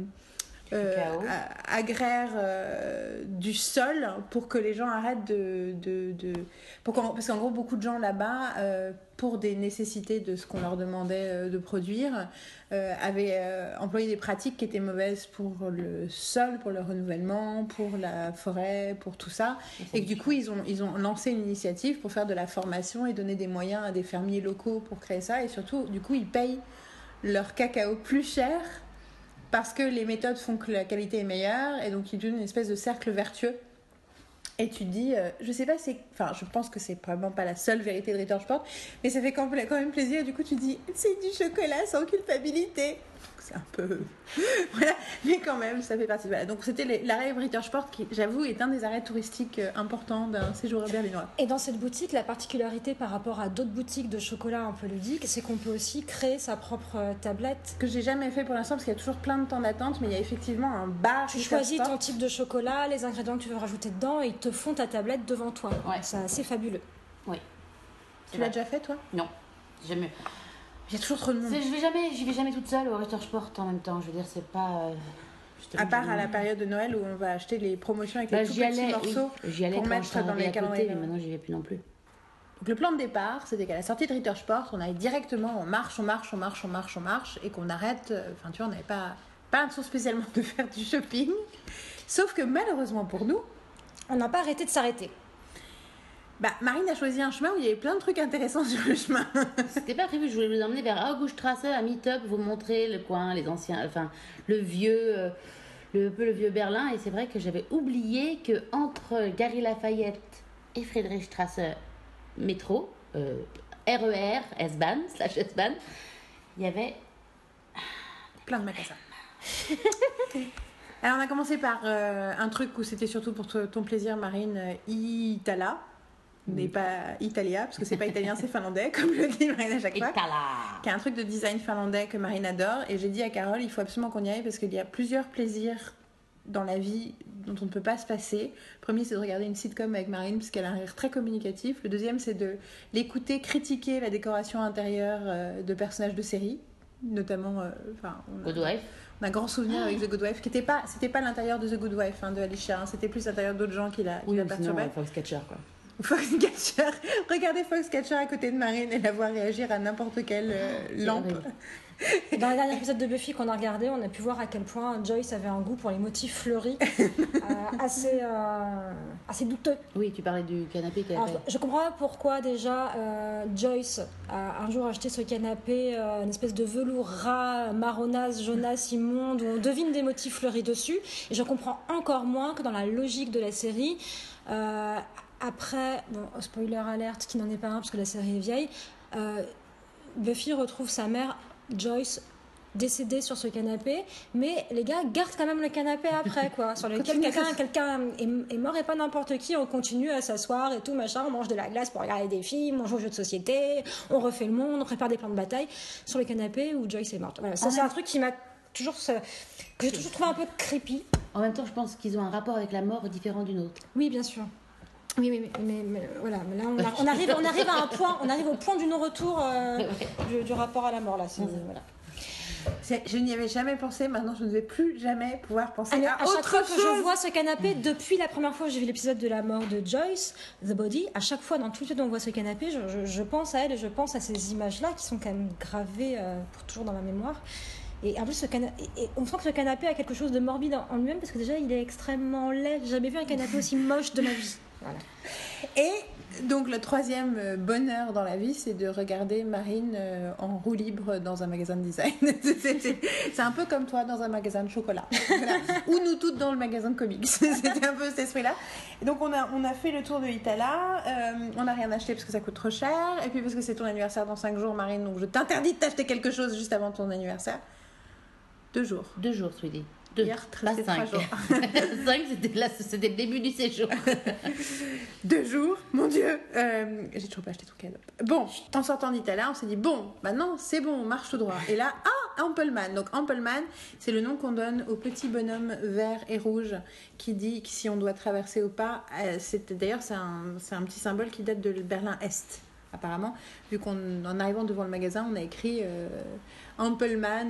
agraire du sol pour que les gens arrêtent parce qu'en gros beaucoup de gens là-bas pour des nécessités de ce qu'on leur demandait de produire avaient employé des pratiques qui étaient mauvaises pour le sol, pour le renouvellement, pour la forêt, pour tout ça, et que du coup ils ont lancé une initiative pour faire de la formation et donner des moyens à des fermiers locaux pour créer ça, et surtout du coup ils payent leur cacao plus cher parce que les méthodes font que la qualité est meilleure, et donc il y a une espèce de cercle vertueux. Et tu te dis, je sais pas, je pense que c'est probablement pas la seule vérité de Rittersport, mais ça fait quand même plaisir. Et du coup, tu te dis, c'est du chocolat sans culpabilité. C'est un peu. Voilà, mais quand même, ça fait partie. Voilà. Donc, c'était l'arrêt Rittersport qui, j'avoue, est un des arrêts touristiques importants d'un séjour berlinois. Et dans cette boutique, la particularité par rapport à d'autres boutiques de chocolat un peu ludiques, c'est qu'on peut aussi créer sa propre tablette. Que j'ai jamais fait pour l'instant, parce qu'il y a toujours plein de temps d'attente, mais il y a effectivement un bar. Tu choisis ton type de chocolat, les ingrédients que tu veux rajouter dedans, et ils te font ta tablette devant toi. Ouais. C'est assez fabuleux. Oui. Tu l'as déjà fait, toi? Non, jamais. Il y a toujours trop de monde. J'y vais jamais toute seule au Rittersport en même temps. Je veux dire, c'est pas. À part à la période de Noël où on va acheter les promotions avec les tout petits morceaux pour mettre dans les calendriers. Mais maintenant, j'y vais plus non plus. Donc le plan de départ, c'était qu'à la sortie de Rittersport, on allait directement, on marche, et qu'on arrête. Enfin, tu vois, on n'avait pas l'intention spécialement de faire du shopping. Sauf que malheureusement pour nous, on n'a pas arrêté de s'arrêter. Marine a choisi un chemin où il y avait plein de trucs intéressants sur le chemin. C'était pas prévu, je voulais vous emmener vers Auguststrasse, à Meetup, vous montrer le coin, les anciens, enfin le vieux Berlin. Et c'est vrai que j'avais oublié que entre Galerie Lafayette et Friedrichstrasse métro, RER, S-Bahn, il y avait Plein de magasins. Alors on a commencé par un truc où c'était surtout pour ton plaisir, Marine, Itala. Mais pas Italia, parce que c'est pas italien, c'est finlandais, comme le dit Marine à chaque fois. Itala. Qui est un truc de design finlandais que Marine adore. Et j'ai dit à Carole, il faut absolument qu'on y aille parce qu'il y a plusieurs plaisirs dans la vie dont on ne peut pas se passer. Le premier, c'est de regarder une sitcom avec Marine, parce qu'elle a un rire très communicatif. Le deuxième, c'est de l'écouter critiquer la décoration intérieure de personnages de série, notamment... Good Wife. On a un grand souvenir avec The Good Wife, qui c'était pas l'intérieur de The Good Wife, de Alicia, c'était plus l'intérieur d'autres gens qui la perturbaient. Foxcatcher, quoi. Foxcatcher. Regardez Foxcatcher à côté de Marine et la voir réagir à n'importe quelle lampe. Dans le dernier épisode de Buffy qu'on a regardé, on a pu voir à quel point Joyce avait un goût pour les motifs fleuris assez douteux. Oui, tu parlais du canapé qu'elle avait. Je comprends pas pourquoi déjà Joyce a un jour acheté ce canapé, une espèce de velours ras, marronasse, jaunasse, immonde, où on devine des motifs fleuris dessus. Et je comprends encore moins que dans la logique de la série... Après, spoiler alerte qui n'en est pas un parce que la série est vieille, Buffy retrouve sa mère Joyce décédée sur ce canapé, mais les gars gardent quand même le canapé après, quoi, sur lequel quelqu'un est mort et pas n'importe qui. On continue à s'asseoir et tout machin, on mange de la glace pour regarder des films, on joue aux jeux de société, on refait le monde, on prépare des plans de bataille sur le canapé où Joyce est morte. Voilà, ça c'est un truc qui m'a toujours que j'ai toujours trouvé un peu creepy. En même temps, je pense qu'ils ont un rapport avec la mort différent d'une autre. Oui, bien sûr. Oui, mais voilà, mais là on arrive à un point, on arrive au point du non-retour du rapport à la mort là. Voilà. Je n'y avais jamais pensé, maintenant je ne vais plus jamais pouvoir penser à chaque autre fois chose. Que je vois ce canapé, depuis la première fois que j'ai vu l'épisode de la mort de Joyce, The Body, à chaque fois dans tout le temps où on voit ce canapé, je pense à elle et je pense à ces images-là qui sont quand même gravées pour toujours dans ma mémoire. Et en plus, on sent que ce canapé a quelque chose de morbide en lui-même parce que déjà il est extrêmement laid. J'ai jamais vu un canapé aussi moche de ma vie. Voilà. Et donc le troisième bonheur dans la vie, c'est de regarder Marine en roue libre dans un magasin de design. C'est un peu comme toi dans un magasin de chocolat. Voilà. Ou nous toutes dans le magasin de comics. C'était un peu cet esprit-là. Et donc on a fait le tour de Itala. On n'a rien acheté parce que ça coûte trop cher. Et puis parce que c'est ton anniversaire dans 5 jours, Marine. Donc je t'interdis de t'acheter quelque chose juste avant ton anniversaire. 2 jours. 2 jours, Sweetie. 2. Hier, pas 5 jours. 5, c'était le début du séjour. 2 jours, mon Dieu. J'ai toujours pas acheté ton cadeau. Bon, en sortant d'Itala, on s'est dit, bon, maintenant c'est bon, on marche tout droit. Et là, Ampelman. Donc Ampelman, c'est le nom qu'on donne au petit bonhomme vert et rouge qui dit que si on doit traverser ou pas. D'ailleurs, c'est un petit symbole qui date de Berlin-Est. Apparemment, vu qu'en arrivant devant le magasin, on a écrit Ampelman,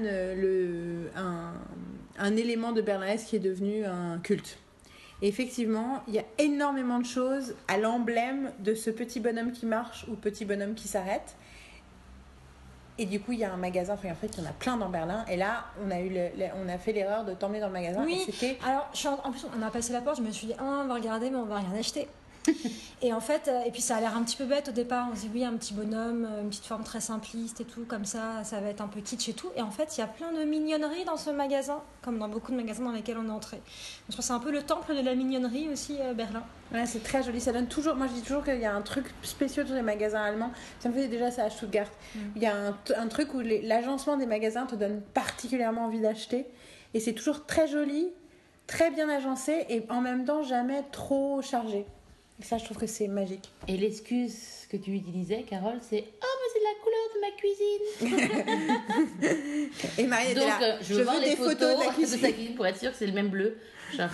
un élément de Berlin-Est qui est devenu un culte. Et effectivement, il y a énormément de choses à l'emblème de ce petit bonhomme qui marche ou petit bonhomme qui s'arrête. Et du coup, il y a un magasin, en fait, il y en a plein dans Berlin. Et là, on a fait l'erreur de t'emmener dans le magasin. Oui, et c'était... alors, en plus, on a passé la porte, je me suis dit, on va regarder, mais on va rien acheter. Et en fait, et puis ça a l'air un petit peu bête au départ. On se dit oui, un petit bonhomme, une petite forme très simpliste et tout, comme ça va être un peu kitsch et tout. Et en fait, il y a plein de mignonneries dans ce magasin, comme dans beaucoup de magasins dans lesquels on est entré. Je pense que c'est un peu le temple de la mignonnerie aussi, Berlin. Ouais, c'est très joli. Ça donne toujours. Moi, je dis toujours qu'il y a un truc spécial dans les magasins allemands. Ça me fait déjà ça à Stuttgart. Il y a un truc où l'agencement des magasins te donne particulièrement envie d'acheter. Et c'est toujours très joli, très bien agencé et en même temps jamais trop chargé. Et ça, je trouve que c'est magique. Et l'excuse que tu utilisais, Carole, c'est « Oh, mais c'est la couleur de ma cuisine !» Et Marie était là. Donc, je veux voir les photos de sa cuisine pour être sûre que c'est le même bleu. Genre,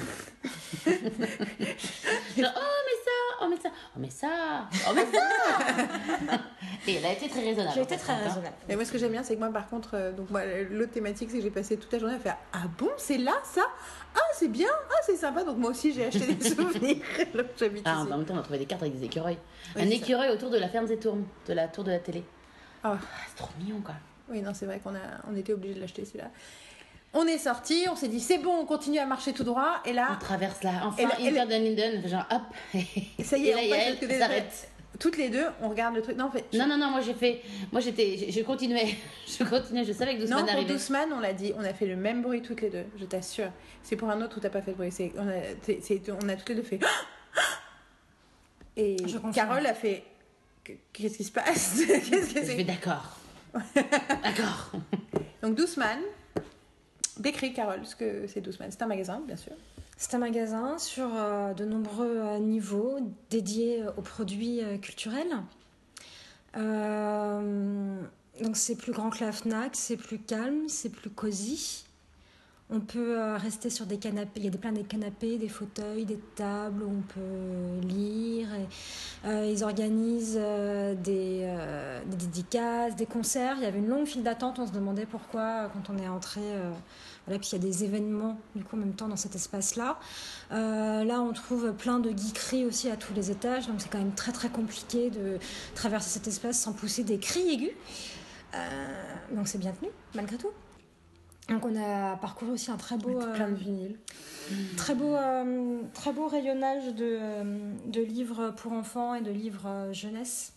oh, mais ça Et elle a été très raisonnable. J'ai été très raisonnable. Et moi, ce que j'aime bien, c'est que moi, par contre, l'autre thématique, c'est que j'ai passé toute la journée à faire « Ah bon, c'est là, ça ? Ah, c'est bien, ah, c'est sympa !» Donc moi aussi, j'ai acheté des souvenirs. J'habite ici. En même temps, on a trouvé des cartes avec des écureuils. Oui, un écureuil autour de la ferme des tours, de la tour de la télé. Oh. C'est trop mignon, quoi. Oui, non, c'est vrai qu'on était obligés de l'acheter, celui-là. On est sortis, on s'est dit c'est bon, on continue à marcher tout droit. Et là, On traverse là, enfin, Et là- Inter de Linden, genre hop. ça y est, Et là, on il y a passe elle de qui côté. s'arrête. Toutes les deux, on regarde le truc. Non, en fait, Non, je continuais, je savais que non, Doucement pour arrivait. Doucement, on l'a dit, on a fait le même bruit toutes les deux, je t'assure. C'est pour un autre où t'as pas fait de bruit. On a toutes les deux fait. Et Je confirme. Carole a fait. Qu'est-ce qui se passe? Qu'est-ce que Je fais c'est? d'accord. D'accord. Donc Doucement, décrit Carole ce que c'est Doucement. C'est un magasin, bien sûr. C'est un magasin sur de nombreux niveaux dédiés aux produits culturels. Donc c'est plus grand que la Fnac, c'est plus calme, c'est plus cosy. On peut rester sur des canapés, il y a plein de canapés, des fauteuils, des tables où on peut lire. Ils organisent des dédicaces, des concerts. Il y avait une longue file d'attente, on se demandait pourquoi quand on est entré. Voilà, puis il y a des événements du coup en même temps dans cet espace-là. Là, on trouve plein de geekeries aussi à tous les étages, donc c'est quand même très très compliqué de traverser cet espace sans pousser des cris aigus. Donc c'est bien tenu, malgré tout. Donc on a parcouru aussi un très beau, Plein de vinyles. très beau rayonnage de livres pour enfants et de livres jeunesse.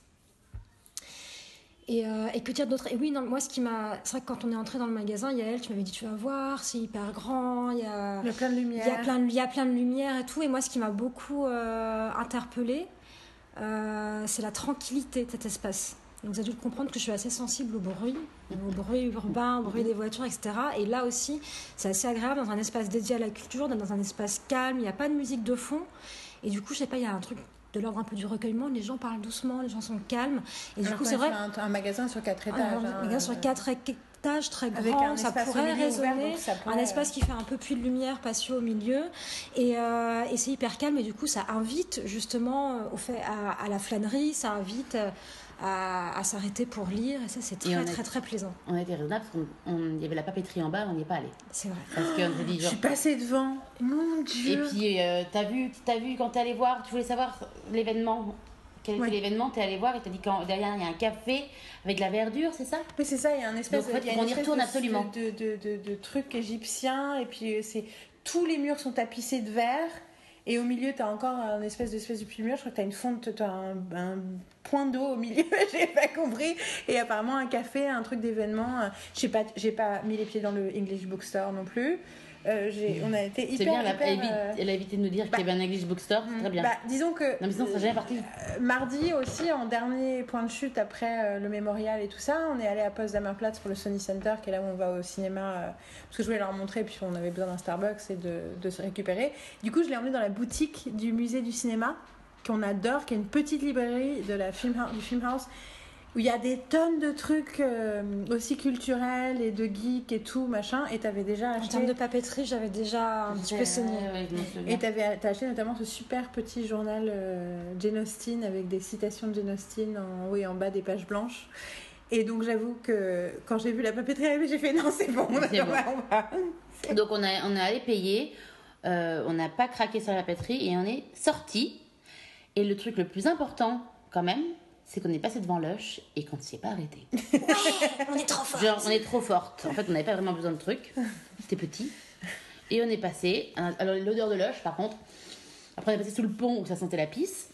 Et que dire d'autre? Et oui, non, moi, c'est vrai que quand on est entré dans le magasin, il y a elle qui m'avait dit tu vas voir, c'est hyper grand, il y a plein de lumière. Il y a plein de lumière et tout. Et moi, ce qui m'a beaucoup interpellée, c'est la tranquillité de cet espace. Donc, vous avez dû comprendre que je suis assez sensible au bruit urbain, au bruit des voitures, etc. Et là aussi, c'est assez agréable dans un espace dédié à la culture, dans un espace calme, il n'y a pas de musique de fond. Et du coup, je sais pas, il y a un truc de l'ordre un peu du recueillement, les gens parlent doucement, les gens sont calmes. Et du coup, c'est vrai. Un magasin sur 4 étages. Un magasin sur 4 étages, très Avec grand, un ça espace pourrait au milieu résonner. ouvert, donc ça pourrait, Un espace qui fait un peu puits de lumière, patio au milieu. Et c'est hyper calme, et du coup, ça invite justement à la flânerie, ça invite à s'arrêter pour lire, et ça, c'est très plaisant. On a été raisonnable parce qu'il y avait la papeterie en bas, on n'y est pas allé. C'est vrai. Parce qu'on s'est dit Je genre. suis passée devant. Mon Dieu. Et puis, t'as vu quand t'es allé voir, tu voulais savoir l'événement. Quel était l'événement? T'es allé voir et t'as dit quand derrière il y a un café avec de la verdure, c'est ça? Oui, c'est ça, il y a un espèce, Donc, en fait, on y retourne absolument. de truc égyptien, et puis tous les murs sont tapissés de verre, et au milieu t'as encore un espèce de puits de mur. Je crois que t'as une fonte, t'as un point d'eau au milieu, j'ai pas compris, et apparemment un café, un truc d'événement. J'ai pas mis les pieds dans le English Bookstore non plus. On a été hyper. C'est bien, elle a évité de nous dire qu'il y avait un English Bookstore, c'est très bien. Disons que. Non, mais sinon, ça serait jamais parti. Mardi aussi, en dernier point de chute après le mémorial et tout ça, on est allé à Potsdamer-Platz pour le Sony Center, qui est là où on va au cinéma, parce que je voulais leur montrer, puis on avait besoin d'un Starbucks et de se récupérer. Du coup, je l'ai emmené dans la boutique du musée du cinéma, qu'on adore, qui est une petite librairie de du Filmhouse, où il y a des tonnes de trucs aussi culturels et de geeks et tout, machin, et t'avais déjà acheté... En termes de papier, j'avais déjà un petit peu saigné. Et t'as acheté notamment ce super petit journal Jane Austen, avec des citations de Jane Austen en haut et en bas des pages blanches. Et donc j'avoue que quand j'ai vu la papeterie arriver, j'ai fait non, c'est bon, on va. Donc on est allé payer, on n'a pas craqué sur la papeterie et on est sorti. Et le truc le plus important quand même, c'est qu'on est passé devant Lush et qu'on ne s'y est pas arrêté. On est trop forte. Genre, on est trop forte. En fait, on n'avait pas vraiment besoin de trucs. C'était petit. Et on est passé. Alors, l'odeur de Lush, par contre. Après, on est passé sous le pont où ça sentait la pisse.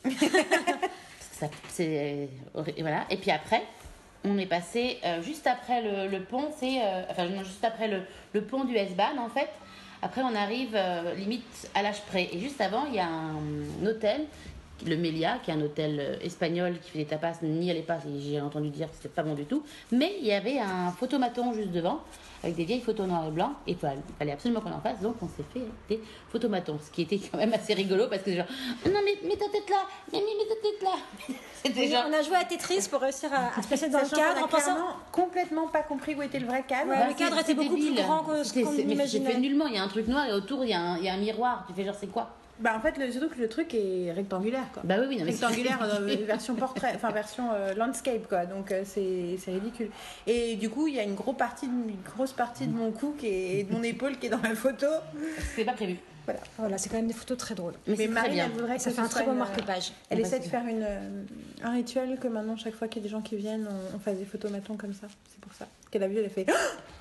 Et voilà. Et puis après, on est passé juste après le pont. Juste après le pont du S-Bahn, en fait. Après, on arrive limite à l'âge près. Et juste avant, il y a un hôtel, le Melia, qui est un hôtel espagnol qui fait des tapas. N'y allez pas, j'ai entendu dire que c'était pas bon du tout. Mais il y avait un photomaton juste devant, avec des vieilles photos noir et blanc. Et il fallait absolument qu'on en fasse, donc on s'est fait des photomatons. Ce qui était quand même assez rigolo, parce que genre, non mais mets ta tête là, mets ta tête là. C'était genre... On a joué à Tetris pour réussir à se placer dans le cadre, en pensant... complètement pas compris où était le vrai cadre. Ouais, le cadre était beaucoup plus grand que ce qu'on imaginait. imaginait. C'est fait nullement, il y a un truc noir et autour il y a un miroir. Tu fais genre, c'est quoi? En fait, surtout que le truc est rectangulaire, quoi. Bah oui, non, mais rectangulaire version portrait, enfin version landscape, quoi. Donc c'est ridicule. Et du coup, il y a une grosse partie de mon cou et de mon épaule qui est dans la photo. C'est pas prévu. Voilà, c'est quand même des photos très drôles. Mais Marine, elle voudrait que ça fait un très bon marque-page. Elle essaie de faire un rituel que maintenant, chaque fois qu'il y a des gens qui viennent, on fasse des photomatons comme ça. C'est pour ça qu'elle a vu, elle a fait.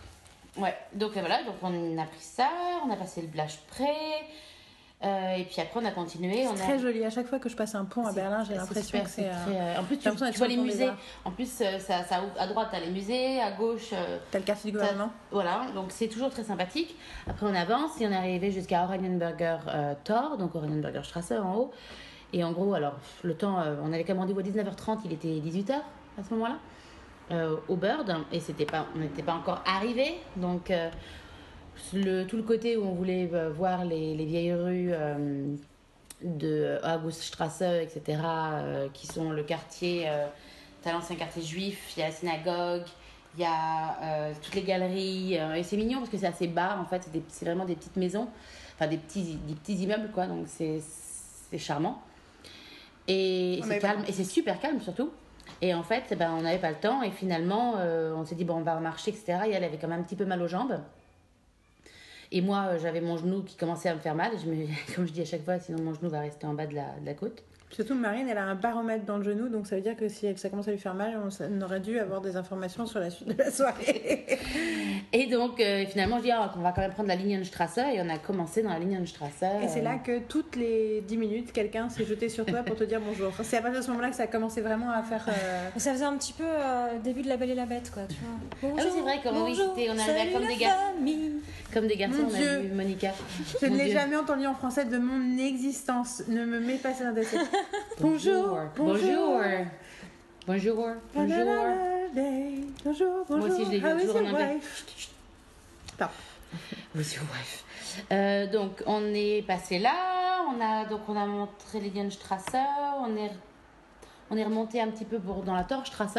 Ouais, donc voilà, donc on a pris ça, on a passé le Blage près, et puis après on a continué. C'est très joli. À chaque fois que je passe un pont à Berlin, j'ai l'impression super, que c'est. très, en plus, tu vois les musées. En plus, ça ouvre à droite, t'as les musées, à gauche. T'as le quartier du gouvernement. Voilà, donc c'est toujours très sympathique. Après, on avance et on est arrivé jusqu'à Oranienburger Tor, donc Oranienburger Straße en haut. Et en gros, alors, le temps, on avait comme rendez-vous à 19h30, il était 18h à ce moment-là, au Bird, et on n'était pas encore arrivé. Donc, tout le côté où on voulait voir les vieilles rues de Auguststraße, etc., qui sont le quartier, t'as l'ancien quartier juif, il y a la synagogue, il y a toutes les galeries, et c'est mignon parce que c'est assez bas, en fait, c'est vraiment des petites maisons, enfin des petits immeubles, quoi, donc c'est charmant. Et c'est calme, et c'est super calme surtout. Et en fait, on n'avait pas le temps, et finalement, on s'est dit, bon, on va marcher, etc., et elle avait quand même un petit peu mal aux jambes. Et moi, j'avais mon genou qui commençait à me faire mal. Comme je dis à chaque fois, sinon mon genou va rester en bas de la côte. Surtout Marine, elle a un baromètre dans le genou, donc ça veut dire que si ça commence à lui faire mal, on aurait dû avoir des informations sur la suite de la soirée. Et donc, finalement, je dis, on va quand même prendre la Linienstraße, et on a commencé dans la Linienstraße. Et c'est là que toutes les 10 minutes, quelqu'un s'est jeté sur toi pour te dire bonjour. Enfin, c'est à partir de ce moment-là que ça a commencé vraiment à faire... Ça faisait un petit peu début de La Belle et la Bête, quoi, tu vois. Bonjour, ah oui, c'est vrai, on arrivait comme des garçons. Comme des garçons, on a vu Monica. Je ne l'ai jamais entendu en français de mon existence. Ne me mets pas ça dans ta tête. Bonjour. Bonjour. Bonjour. Bonjour. Moi aussi, je l'ai vu toujours en anglais. Pardon. Who's your wife? Donc, on est passé là. On a montré les Linienstraße. On est remonté un petit peu dans la Torstraße.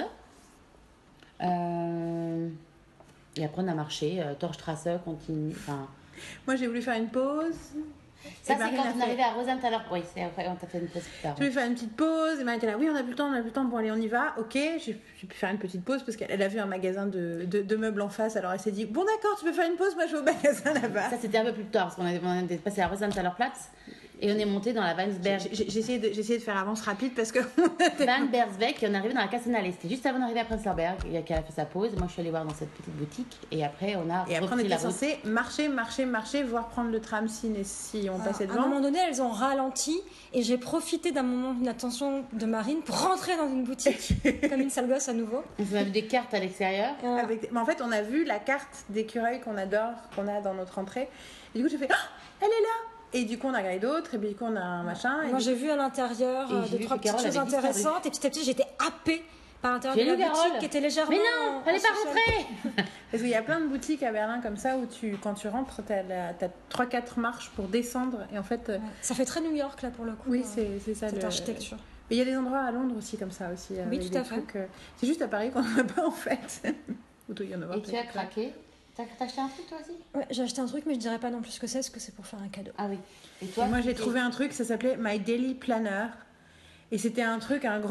Et après, on a marché. Torstraße continue. Enfin... Moi, j'ai voulu faire une pause. Ça, c'est quand on est arrivé à Rosenthaler. Oui, c'est après, on t'a fait une pause plus tard. Je voulais faire une petite pause. Et Marie était là, oui, on a plus le temps. Bon, allez, on y va. Ok, j'ai pu faire une petite pause parce qu'elle a vu un magasin de meubles en face. Alors, elle s'est dit, bon, d'accord, tu peux faire une pause. Moi, je vais au magasin là-bas. Ça, c'était un peu plus tard parce qu'on était passé à Rosenthaler Platz. Et on est monté dans la Weinsberg. J'ai essayé de faire avance rapide parce que. Weinsbergsweg, et on est arrivé dans la Cassenallee. C'était juste avant d'arriver à Prenzlauberg. Qu'elle a fait sa pause. Moi, je suis allée voir dans cette petite boutique. Et après, on a repris la route. Censé marcher, voire prendre le tram si on passait devant. À un moment donné, elles ont ralenti. Et j'ai profité d'un moment d'inattention de Marine pour rentrer dans une boutique. Comme une sale gosse à nouveau. On a vu des cartes à l'extérieur. Mais en fait, on a vu la carte d'écureuil qu'on adore, qu'on a dans notre entrée. Et du coup, j'ai fait, elle est là! Et du coup, on a regardé d'autres, et puis du coup, on a un machin. Moi, j'ai vu à l'intérieur deux, trois petites choses intéressantes, et petit à petit, j'étais happée par l'intérieur de la boutique qui était légèrement. Mais non, fallait pas rentrer. Parce qu'il y a plein de boutiques à Berlin comme ça où quand tu rentres, t'as 3-4 marches pour descendre, et en fait. Ça fait très New York là pour le coup. Oui, c'est ça. Cette architecture. Mais il y a des endroits à Londres aussi comme ça aussi. Oui, tout à fait. C'est juste à Paris qu'on n'en a pas en fait. Ou toi, il y en a. Et tu as craqué? T'as acheté un truc toi aussi? Ouais, j'ai acheté un truc, mais je dirais pas non plus ce que c'est, parce que c'est pour faire un cadeau. Ah oui. Et toi? Moi, j'ai trouvé un truc, ça s'appelait My Daily Planner. Et c'était un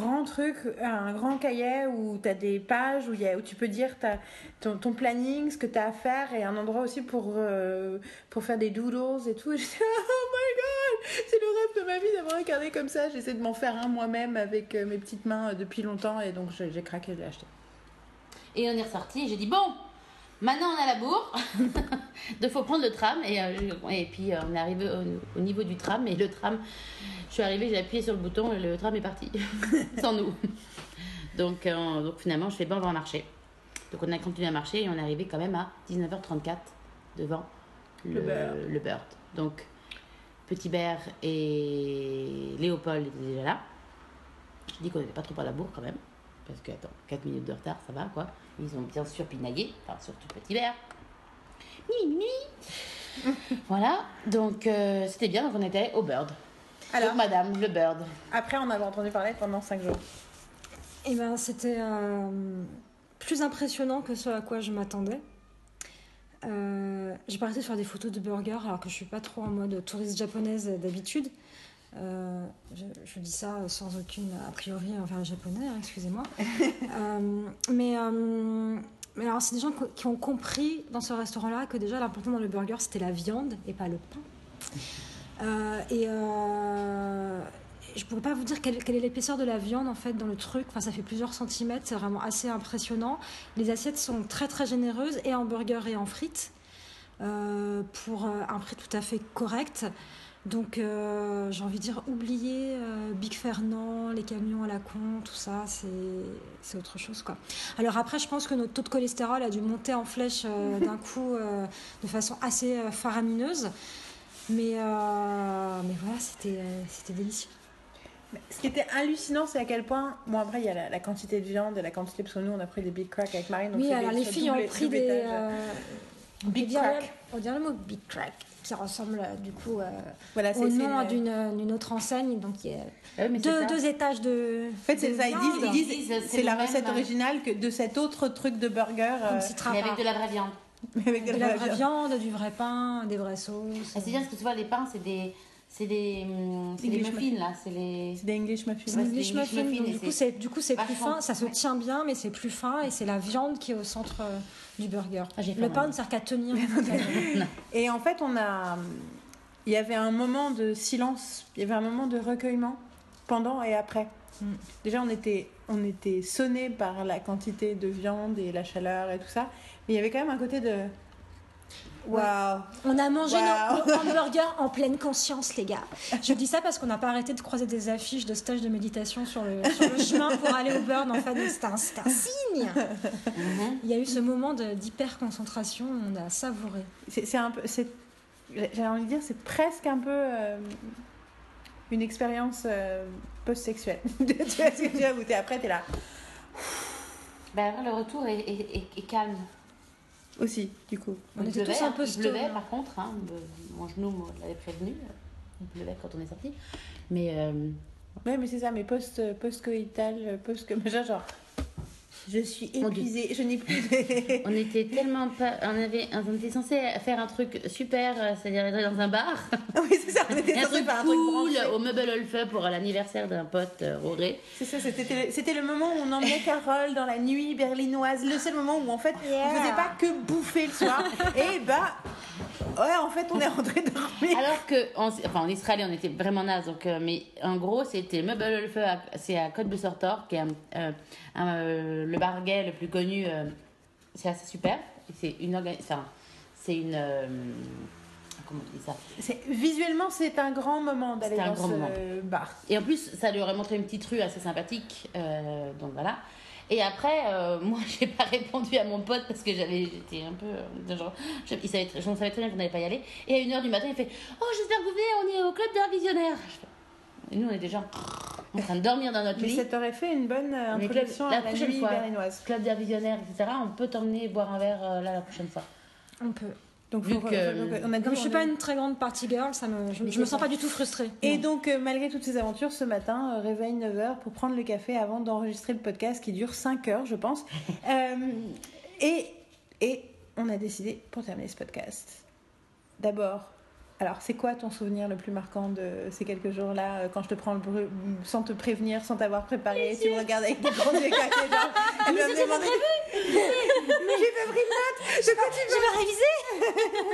grand cahier où tu as des pages où tu peux dire ton planning, ce que tu as à faire, et un endroit aussi pour faire des doodles et tout. Et j'étais oh my god, c'est le rêve de ma vie d'avoir un carnet comme ça. J'essaie de m'en faire un moi-même avec mes petites mains depuis longtemps, et donc j'ai craqué, je l'ai acheté. Et on est ressorti et j'ai dit bon, maintenant on a la bourre, donc faut prendre le tram, et puis on est arrivé au niveau du tram, et le tram, je suis arrivée, j'ai appuyé sur le bouton et le tram est parti, sans nous. Donc finalement je fais bon, on va marcher. Donc on a continué à marcher et on est arrivé quand même à 19h34 devant le Bird. Donc Petit Bear et Léopold étaient déjà là. Je dis qu'on n'était pas trop à la bourre quand même. Parce que, 4 minutes de retard, ça va, quoi. Ils ont bien sûr pinaillé, enfin, surtout Petit Bear. Voilà, donc c'était bien, donc on était au Bird. Alors, donc, madame, le Bird. Après, on avait entendu parler pendant 5 jours. Et ben, c'était plus impressionnant que ce à quoi je m'attendais. J'ai pas arrêté de faire des photos de burgers, alors que je suis pas trop en mode touriste japonaise d'habitude. Je dis ça sans aucune a priori envers les japonais, hein, excusez-moi. Mais alors c'est des gens qui ont compris dans ce restaurant-là que déjà l'important dans le burger c'était la viande et pas le pain. je pourrais pas vous dire quelle est l'épaisseur de la viande en fait dans le truc. Enfin, ça fait plusieurs centimètres, c'est vraiment assez impressionnant. Les assiettes sont très très généreuses et en burger et en frites pour un prix tout à fait correct. Donc j'ai envie de dire oublier Big Fernand, les camions à la con, tout ça, c'est autre chose quoi. Alors après, je pense que notre taux de cholestérol a dû monter en flèche d'un coup de façon assez faramineuse. Mais voilà, c'était délicieux. Ce qui était hallucinant, c'est à quel point. Bon, après, il y a la quantité de viande et la quantité, parce que nous, on a pris des Big Crack avec Marine. Donc oui, alors les filles ont pris des. Big Crack. On dirait le mot Big Crack, qui ressemble du coup voilà, au nom d'une autre enseigne. Donc il y a deux étages de. En fait, c'est ça, ils disent c'est la recette originale que de cet autre truc de burger. Mais avec de la vraie viande. Avec de la vraie viande, du vrai pain, des vraies sauces. C'est bien parce que tu vois, les pains, c'est des muffins là, c'est des English muffins. C'est English muffins. Du coup, c'est plus fin, ça se tient bien, mais c'est plus fin et c'est la viande qui est au centre du burger. Le pain ne sert qu'à tenir. Et en fait, il y avait un moment de silence, il y avait un moment de recueillement pendant et après. Déjà, on était sonnés par la quantité de viande et la chaleur et tout ça, mais il y avait quand même un côté de waouh. On a mangé nos hamburgers en pleine conscience, les gars. Je dis ça parce qu'on n'a pas arrêté de croiser des affiches de stages de méditation sur le chemin pour aller au burn. En fait, c'était un signe. Il y a eu ce moment d'hyper concentration, on a savouré. C'est un peu, j'ai envie de dire, c'est presque un peu une expérience post-sexuelle. Tu vois ce que tu as goûté après, t'es là. Le retour est calme. Aussi, du coup. On était tous un peu il pleuvait par contre, hein, mon genou l'avait prévenu, il pleuvait quand on est sorti. Mais ouais, mais c'est ça, mais post-coïtal, genre je suis épuisée, je n'ai plus de... On était tellement pas... On était censé faire un truc super, c'est-à-dire aller dans un bar. Oui, c'est ça, on était censé faire un truc cool au Meuble pour l'anniversaire d'un pote Roré. C'est ça, c'était le moment où on emmenait Carole dans la nuit berlinoise, le seul moment où en fait on faisait pas que bouffer le soir. Et ouais, en fait on est rentré dormir. Alors que en Israël on était vraiment naze, donc mais en gros c'était Meuble c'est à Côte-Bussortor qui est le bar gay le plus connu, c'est assez super. C'est une comment on dit ça, visuellement c'est un grand moment d'aller dans ce bar. Et en plus ça lui aurait montré une petite rue assez sympathique, donc voilà. Et après, moi, j'ai pas répondu à mon pote parce que j'étais un peu genre, j'en savais très bien qu'on n'allait pas y aller. Et à 1h du matin, il fait « Oh, j'espère que vous venez, on est au club d'un visionnaire. » Et nous, on est déjà en train de dormir dans notre lit. Mais ça t'aurait fait une bonne introduction à la nuit berlinoise. Club d'un visionnaire, etc. On peut t'emmener boire un verre là la prochaine fois. On peut. Donc, comme je suis pas une très grande party girl, je me sens pas du tout frustrée. Et donc, malgré toutes ces aventures, ce matin, réveil 9h pour prendre le café avant d'enregistrer le podcast qui dure 5 heures, je pense. Et on a décidé, pour terminer ce podcast, d'abord, alors c'est quoi ton souvenir le plus marquant de ces quelques jours-là, quand je te prends sans te prévenir, sans t'avoir préparé, tu me regardes avec des grands yeux cassés, genre, elle va me demander... Mais j'ai pas pris de notes, je vais réviser.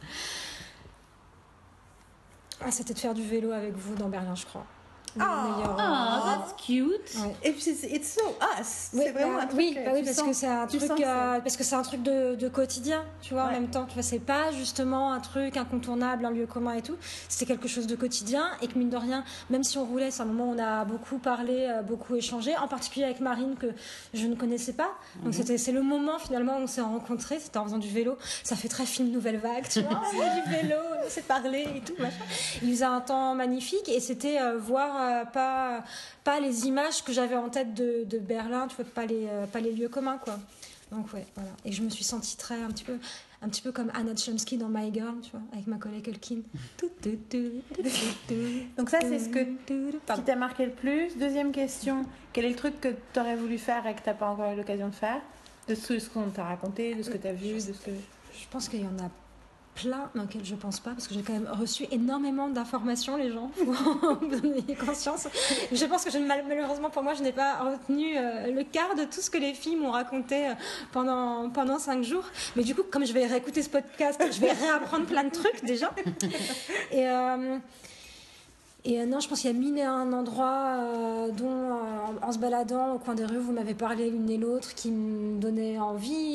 C'était de faire du vélo avec vous dans Berlin, je crois. That's cute. Ouais. Et puis it's so us. Oui, c'est vraiment un truc. Oui, parce que c'est un truc, parce que c'est un truc de quotidien, tu vois, en même temps. Tu vois, c'est pas justement un truc incontournable, un lieu commun et tout. C'était quelque chose de quotidien et que mine de rien, même si on roulait, c'est un moment où on a beaucoup parlé, beaucoup échangé, en particulier avec Marine que je ne connaissais pas. Donc c'est le moment finalement où on s'est rencontrés. C'était en faisant du vélo. Ça fait très film Nouvelle Vague, tu vois. On fait du vélo, on s'est parlé et tout, machin. Il faisait un temps magnifique et c'était voir pas les images que j'avais en tête de Berlin, tu vois, pas les lieux communs, quoi. Donc ouais, voilà. Et je me suis sentie un petit peu comme Anna Chomsky dans My Girl, tu vois, avec ma collègue Culkin. Donc ça, c'est ce qui t'a marqué le plus. Deuxième question, quel est le truc que tu aurais voulu faire et que tu n'as pas encore eu l'occasion de faire, de ce qu'on t'a raconté, de ce que tu as vu, Je pense qu'il y en a plein dans lesquels je pense pas, parce que j'ai quand même reçu énormément d'informations, les gens, pour vous en ayez conscience. Je pense que malheureusement pour moi, je n'ai pas retenu le quart de tout ce que les filles m'ont raconté pendant 5 jours. Mais du coup, comme je vais réécouter ce podcast, je vais réapprendre plein de trucs déjà. Et Et non, je pense qu'il y a mille et un endroits dont, en se baladant au coin des rues, vous m'avez parlé l'une et l'autre, qui me donnaient envie,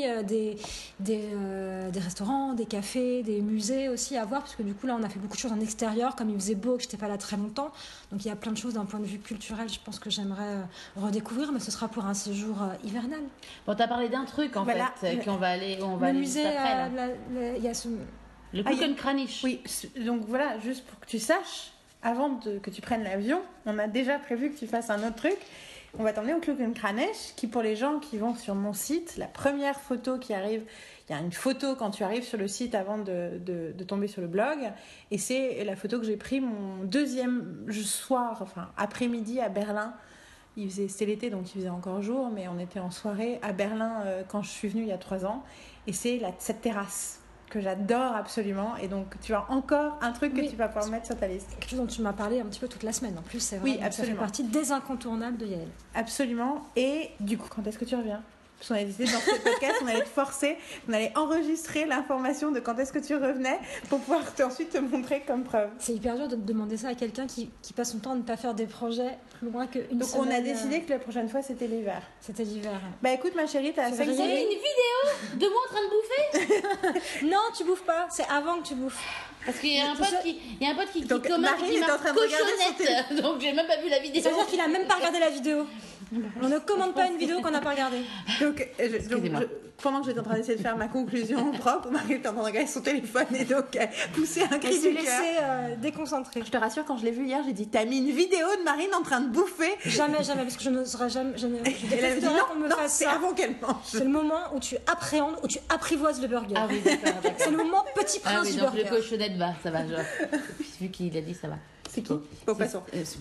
des restaurants, des cafés, des musées aussi à voir, parce que du coup là on a fait beaucoup de choses en extérieur, comme il faisait beau, que j'étais pas là très longtemps, donc il y a plein de choses d'un point de vue culturel, je pense que j'aimerais redécouvrir, mais ce sera pour un séjour hivernal. Bon, t'as parlé d'un truc en fait, qu'on va aller, on va Le aller musée, juste après, là. il y a ce... Le Kuckenkranich. Oui, donc voilà, juste pour que tu saches, avant que tu prennes l'avion, on a déjà prévu que tu fasses un autre truc. On va t'emmener au Kuckenkranich, qui pour les gens qui vont sur mon site, la première photo qui arrive, il y a une photo quand tu arrives sur le site avant de tomber sur le blog, et c'est la photo que j'ai prise mon deuxième soir, enfin après-midi à Berlin. C'était l'été, donc il faisait encore jour, mais on était en soirée à Berlin quand je suis venue il y a 3 ans, et c'est cette terrasse que j'adore absolument, et donc tu as encore un truc que tu vas pouvoir mettre sur ta liste. Quelque chose dont tu m'as parlé un petit peu toute la semaine en plus, c'est vrai. Oui, absolument. Ça fait partie des incontournables de Yael. Absolument. Et du coup, quand est-ce que tu reviens? Parce qu'on a décidé dans ce podcast, on allait te forcer, on allait enregistrer l'information de quand est-ce que tu revenais pour pouvoir ensuite te montrer comme preuve. C'est hyper dur de demander ça à quelqu'un qui passe son temps à ne pas faire des projets plus loin qu'une semaine. Donc on a décidé que la prochaine fois c'était l'hiver. C'était l'hiver. Bah écoute ma chérie, t'as 5 Vous avez une vidéo de moi en train de bouffer? Non, tu bouffes pas, c'est avant que tu bouffes. Parce qu'il y a un pote qui Donc, commente, Marine qui est en marque train de regarder cochonnette. Donc j'ai même pas vu la vidéo. Ça veut dire qu'il a même pas regardé la vidéo. On ne commande pas une vidéo qu'on n'a pas regardée. Donc, pendant que j'étais en train d'essayer de faire ma conclusion propre, Marie était en train de regarder son téléphone et donc pousser un cri Elle s'est du cœur. laissée déconcentrer. Je te rassure, quand je l'ai vue hier, j'ai dit t'as mis une vidéo de Marine en train de bouffer. Jamais, parce que je n'oserais jamais. Je Elle a dit détesterais qu'on me non, fasse c'est ça. avant qu'elle mange. C'est le moment où tu appréhendes, où tu apprivoises le burger. Ah oui, d'accord. C'est le moment petit Ah prince oui, du donc burger. le cochonnette va, ça va, genre. Vu qu'il a dit, ça va. C'est qui? Bon, passons.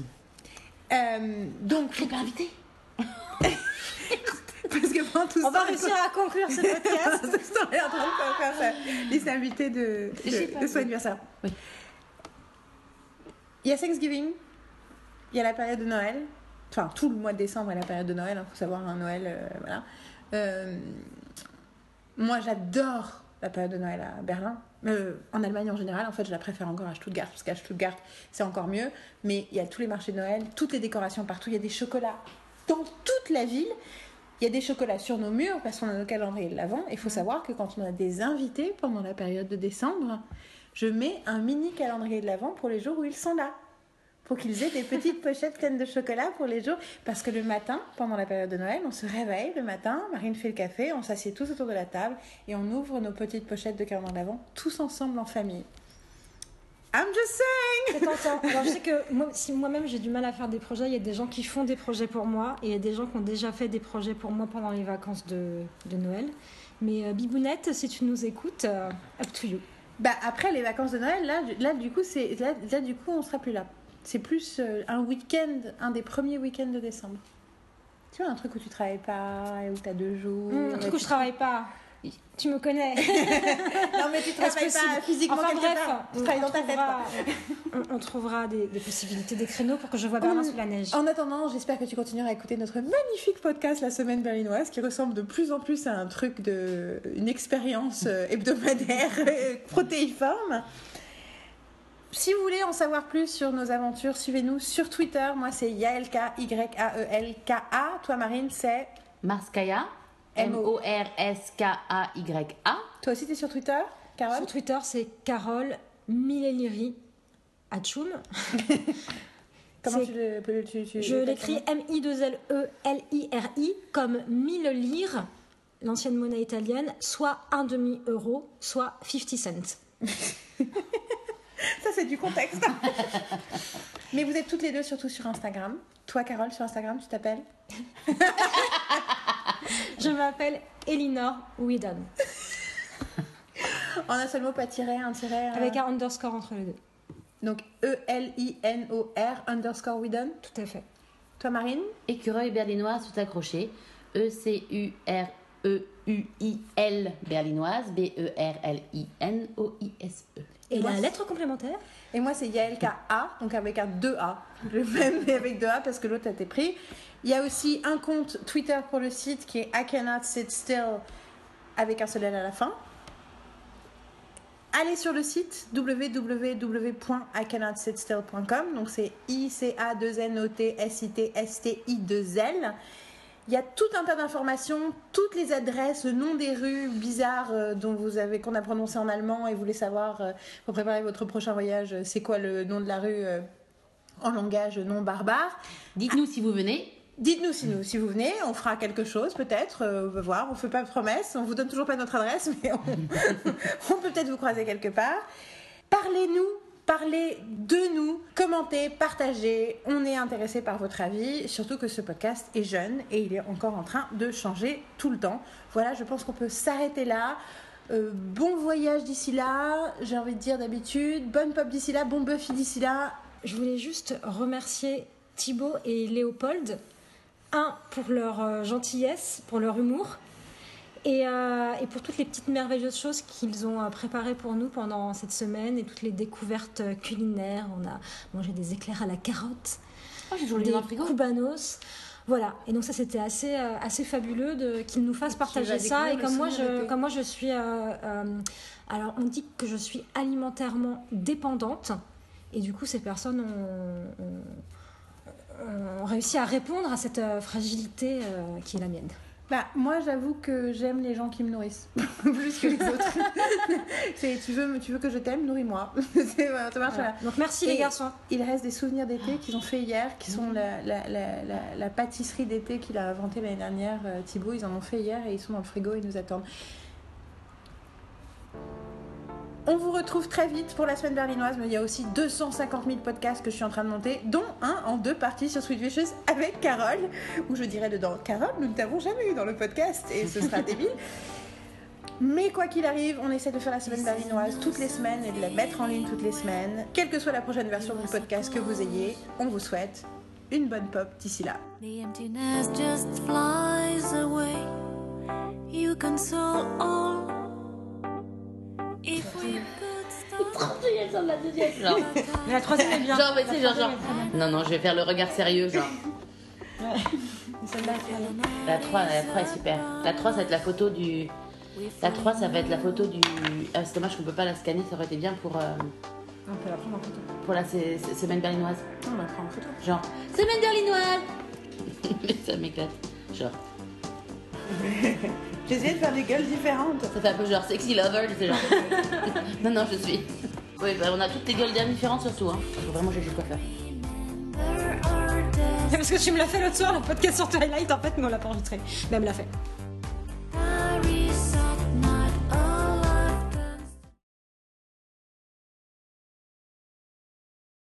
Donc, Je t'ai pas invité. parce que pendant tout On va ça, réussir à conclure ce podcast. on est en train de faire sa liste invitée de son anniversaire. Oui. Il y a Thanksgiving, il y a la période de Noël. Enfin, tout le mois de décembre est la période de Noël. Il faut savoir, un Noël, voilà. Moi, j'adore la période de Noël à Berlin. En Allemagne en général, en fait, je la préfère encore à Stuttgart, parce qu'à Stuttgart, c'est encore mieux. Mais il y a tous les marchés de Noël, toutes les décorations partout. Il y a des chocolats dans toute la ville. Il y a des chocolats sur nos murs, parce qu'on a nos calendriers de l'Avent. Il faut savoir que quand on a des invités pendant la période de décembre, je mets un mini calendrier de l'Avent pour les jours où ils sont là. Pour qu'ils aient des petites pochettes pleines de chocolat pour les jours. Parce que le matin, pendant la période de Noël, on se réveille le matin, Marine fait le café, on s'assied tous autour de la table et on ouvre nos petites pochettes de calendrier de l'Avent, tous ensemble en famille. I'm just saying! C'est tentant. Alors je sais que si moi-même j'ai du mal à faire des projets, il y a des gens qui font des projets pour moi et il y a des gens qui ont déjà fait des projets pour moi pendant les vacances de Noël. Mais Bibounette, si tu nous écoutes, up to you. Bah après les vacances de Noël, là du coup on sera plus là. C'est plus un week-end, un des premiers week-ends de décembre. Tu vois, un truc où tu travailles pas et où tu as 2 jours. Un truc où je travaille pas. Tu me connais. Non, mais tu travailles pas physiquement enfin, quelque bref, part. Tu travailles dans ta tête. On trouvera des possibilités, des créneaux pour que je vois Berlin sous la neige. En attendant, j'espère que tu continueras à écouter notre magnifique podcast La Semaine Berlinoise, qui ressemble de plus en plus à un truc une expérience hebdomadaire protéiforme. Si vous voulez en savoir plus sur nos aventures, suivez-nous sur Twitter. Moi, c'est Yaelka, Y-A-E-L-K-A. Toi, Marine, c'est Marskaya, M-O-R-S-K-A-Y-A. Toi aussi, t'es sur Twitter, Carole? Sur Twitter, c'est Carole Mileliri Atchoum. Comment tu Je l'écris M-I-2-L-E-L-I-R-I comme 1000 lire, l'ancienne monnaie italienne, soit 1 demi-euro, soit 50 cents. Ça, c'est du contexte. Mais vous êtes toutes les deux surtout sur Instagram. Toi, Carole, sur Instagram, tu t'appelles? Je m'appelle Elinor Whedon. En un seul mot, pas tiret, un tiret. Avec un underscore entre les deux. Donc E-L-I-N-O-R underscore Whedon. Tout à fait. Toi, Marine? Écureuil berlinoise tout accroché. E-C-U-R-E-U-I-L berlinoise. B-E-R-L-I-N-O-I-S-E. Et la lettre complémentaire? Et moi, c'est Yaelka A, donc avec un 2A. Le même, mais avec 2A parce que l'autre a été pris. Il y a aussi un compte Twitter pour le site qui est I Cannot Sit Still avec un seul L à la fin. allez sur le site www.icannotSitStill.com. Donc c'est ICA2NOTSITSTI2L. Il y a tout un tas d'informations, toutes les adresses, le nom des rues bizarres qu'on a prononcé en allemand et vous voulez savoir, pour préparer votre prochain voyage, c'est quoi le nom de la rue en langage non barbare. Dites-nous si vous venez. Dites-nous si vous venez, on fera quelque chose peut-être, on va voir, on ne fait pas de promesses, on vous donne toujours pas notre adresse, mais on peut peut-être vous croiser quelque part. Parlez-nous. Parlez de nous, commentez, partagez, on est intéressé par votre avis, surtout que ce podcast est jeune et il est encore en train de changer tout le temps. Voilà, je pense qu'on peut s'arrêter là. Bon voyage d'ici là, j'ai envie de dire d'habitude, bonne pop d'ici là, bon Buffy d'ici là. Je voulais juste remercier Thibaut et Léopold, pour leur gentillesse, pour leur humour, et pour toutes les petites merveilleuses choses qu'ils ont préparées pour nous pendant cette semaine et toutes les découvertes culinaires. On a mangé des éclairs à la carotte, des cubanos. Voilà, et donc ça c'était assez fabuleux qu'ils nous fassent partager ça. Et comme moi je suis... alors on dit que je suis alimentairement dépendante, et du coup ces personnes ont réussi à répondre à cette fragilité qui est la mienne. Bah, moi, j'avoue que j'aime les gens qui me nourrissent plus que les autres. Tu veux que je t'aime, nourris-moi. Ça marche, voilà. Donc merci les garçons. Il reste des souvenirs d'été qu'ils ont fait hier, qui sont la pâtisserie d'été qu'il a inventée l'année dernière, Thibaut. Ils en ont fait hier et ils sont dans le frigo, ils nous attendent. On vous retrouve très vite pour la semaine berlinoise, mais il y a aussi 250 000 podcasts que je suis en train de monter, dont un en 2 parties sur Sweet Vicious avec Carole, où je dirais dedans, Carole, nous ne t'avons jamais eu dans le podcast, et ce sera débile. Mais quoi qu'il arrive, on essaie de faire la semaine berlinoise toutes les semaines et de la mettre en ligne toutes les semaines. Quelle que soit la prochaine version du podcast que vous ayez, on vous souhaite une bonne pop d'ici là. The emptiness just flies away. You console all. If we could stop. Genre la deuxième, genre. Mais la troisième est bien. Genre, mais tu sais, genre. Non, je vais faire le regard sérieux, genre. Ouais. Celle-là, La 3 est super. La 3, ça va être la photo du. La 3, ça va être la photo du. Ah, c'est dommage qu'on peut pas la scanner, ça aurait été bien pour. on peut la prendre en photo. Pour la semaine berlinoise. On la prend en photo. Genre, semaine berlinoise. Ça m'éclate. Genre. J'essaie de faire des gueules différentes. Ça fait un peu genre sexy lover, tu sais, genre. non, je suis. Oui, bah, on a toutes les gueules bien différentes surtout. Hein. Faut vraiment chercher quoi faire. C'est parce que tu me l'as fait l'autre soir, le podcast sur Twilight, en fait, mais on l'a pas enregistré. Mais elle me l'a fait.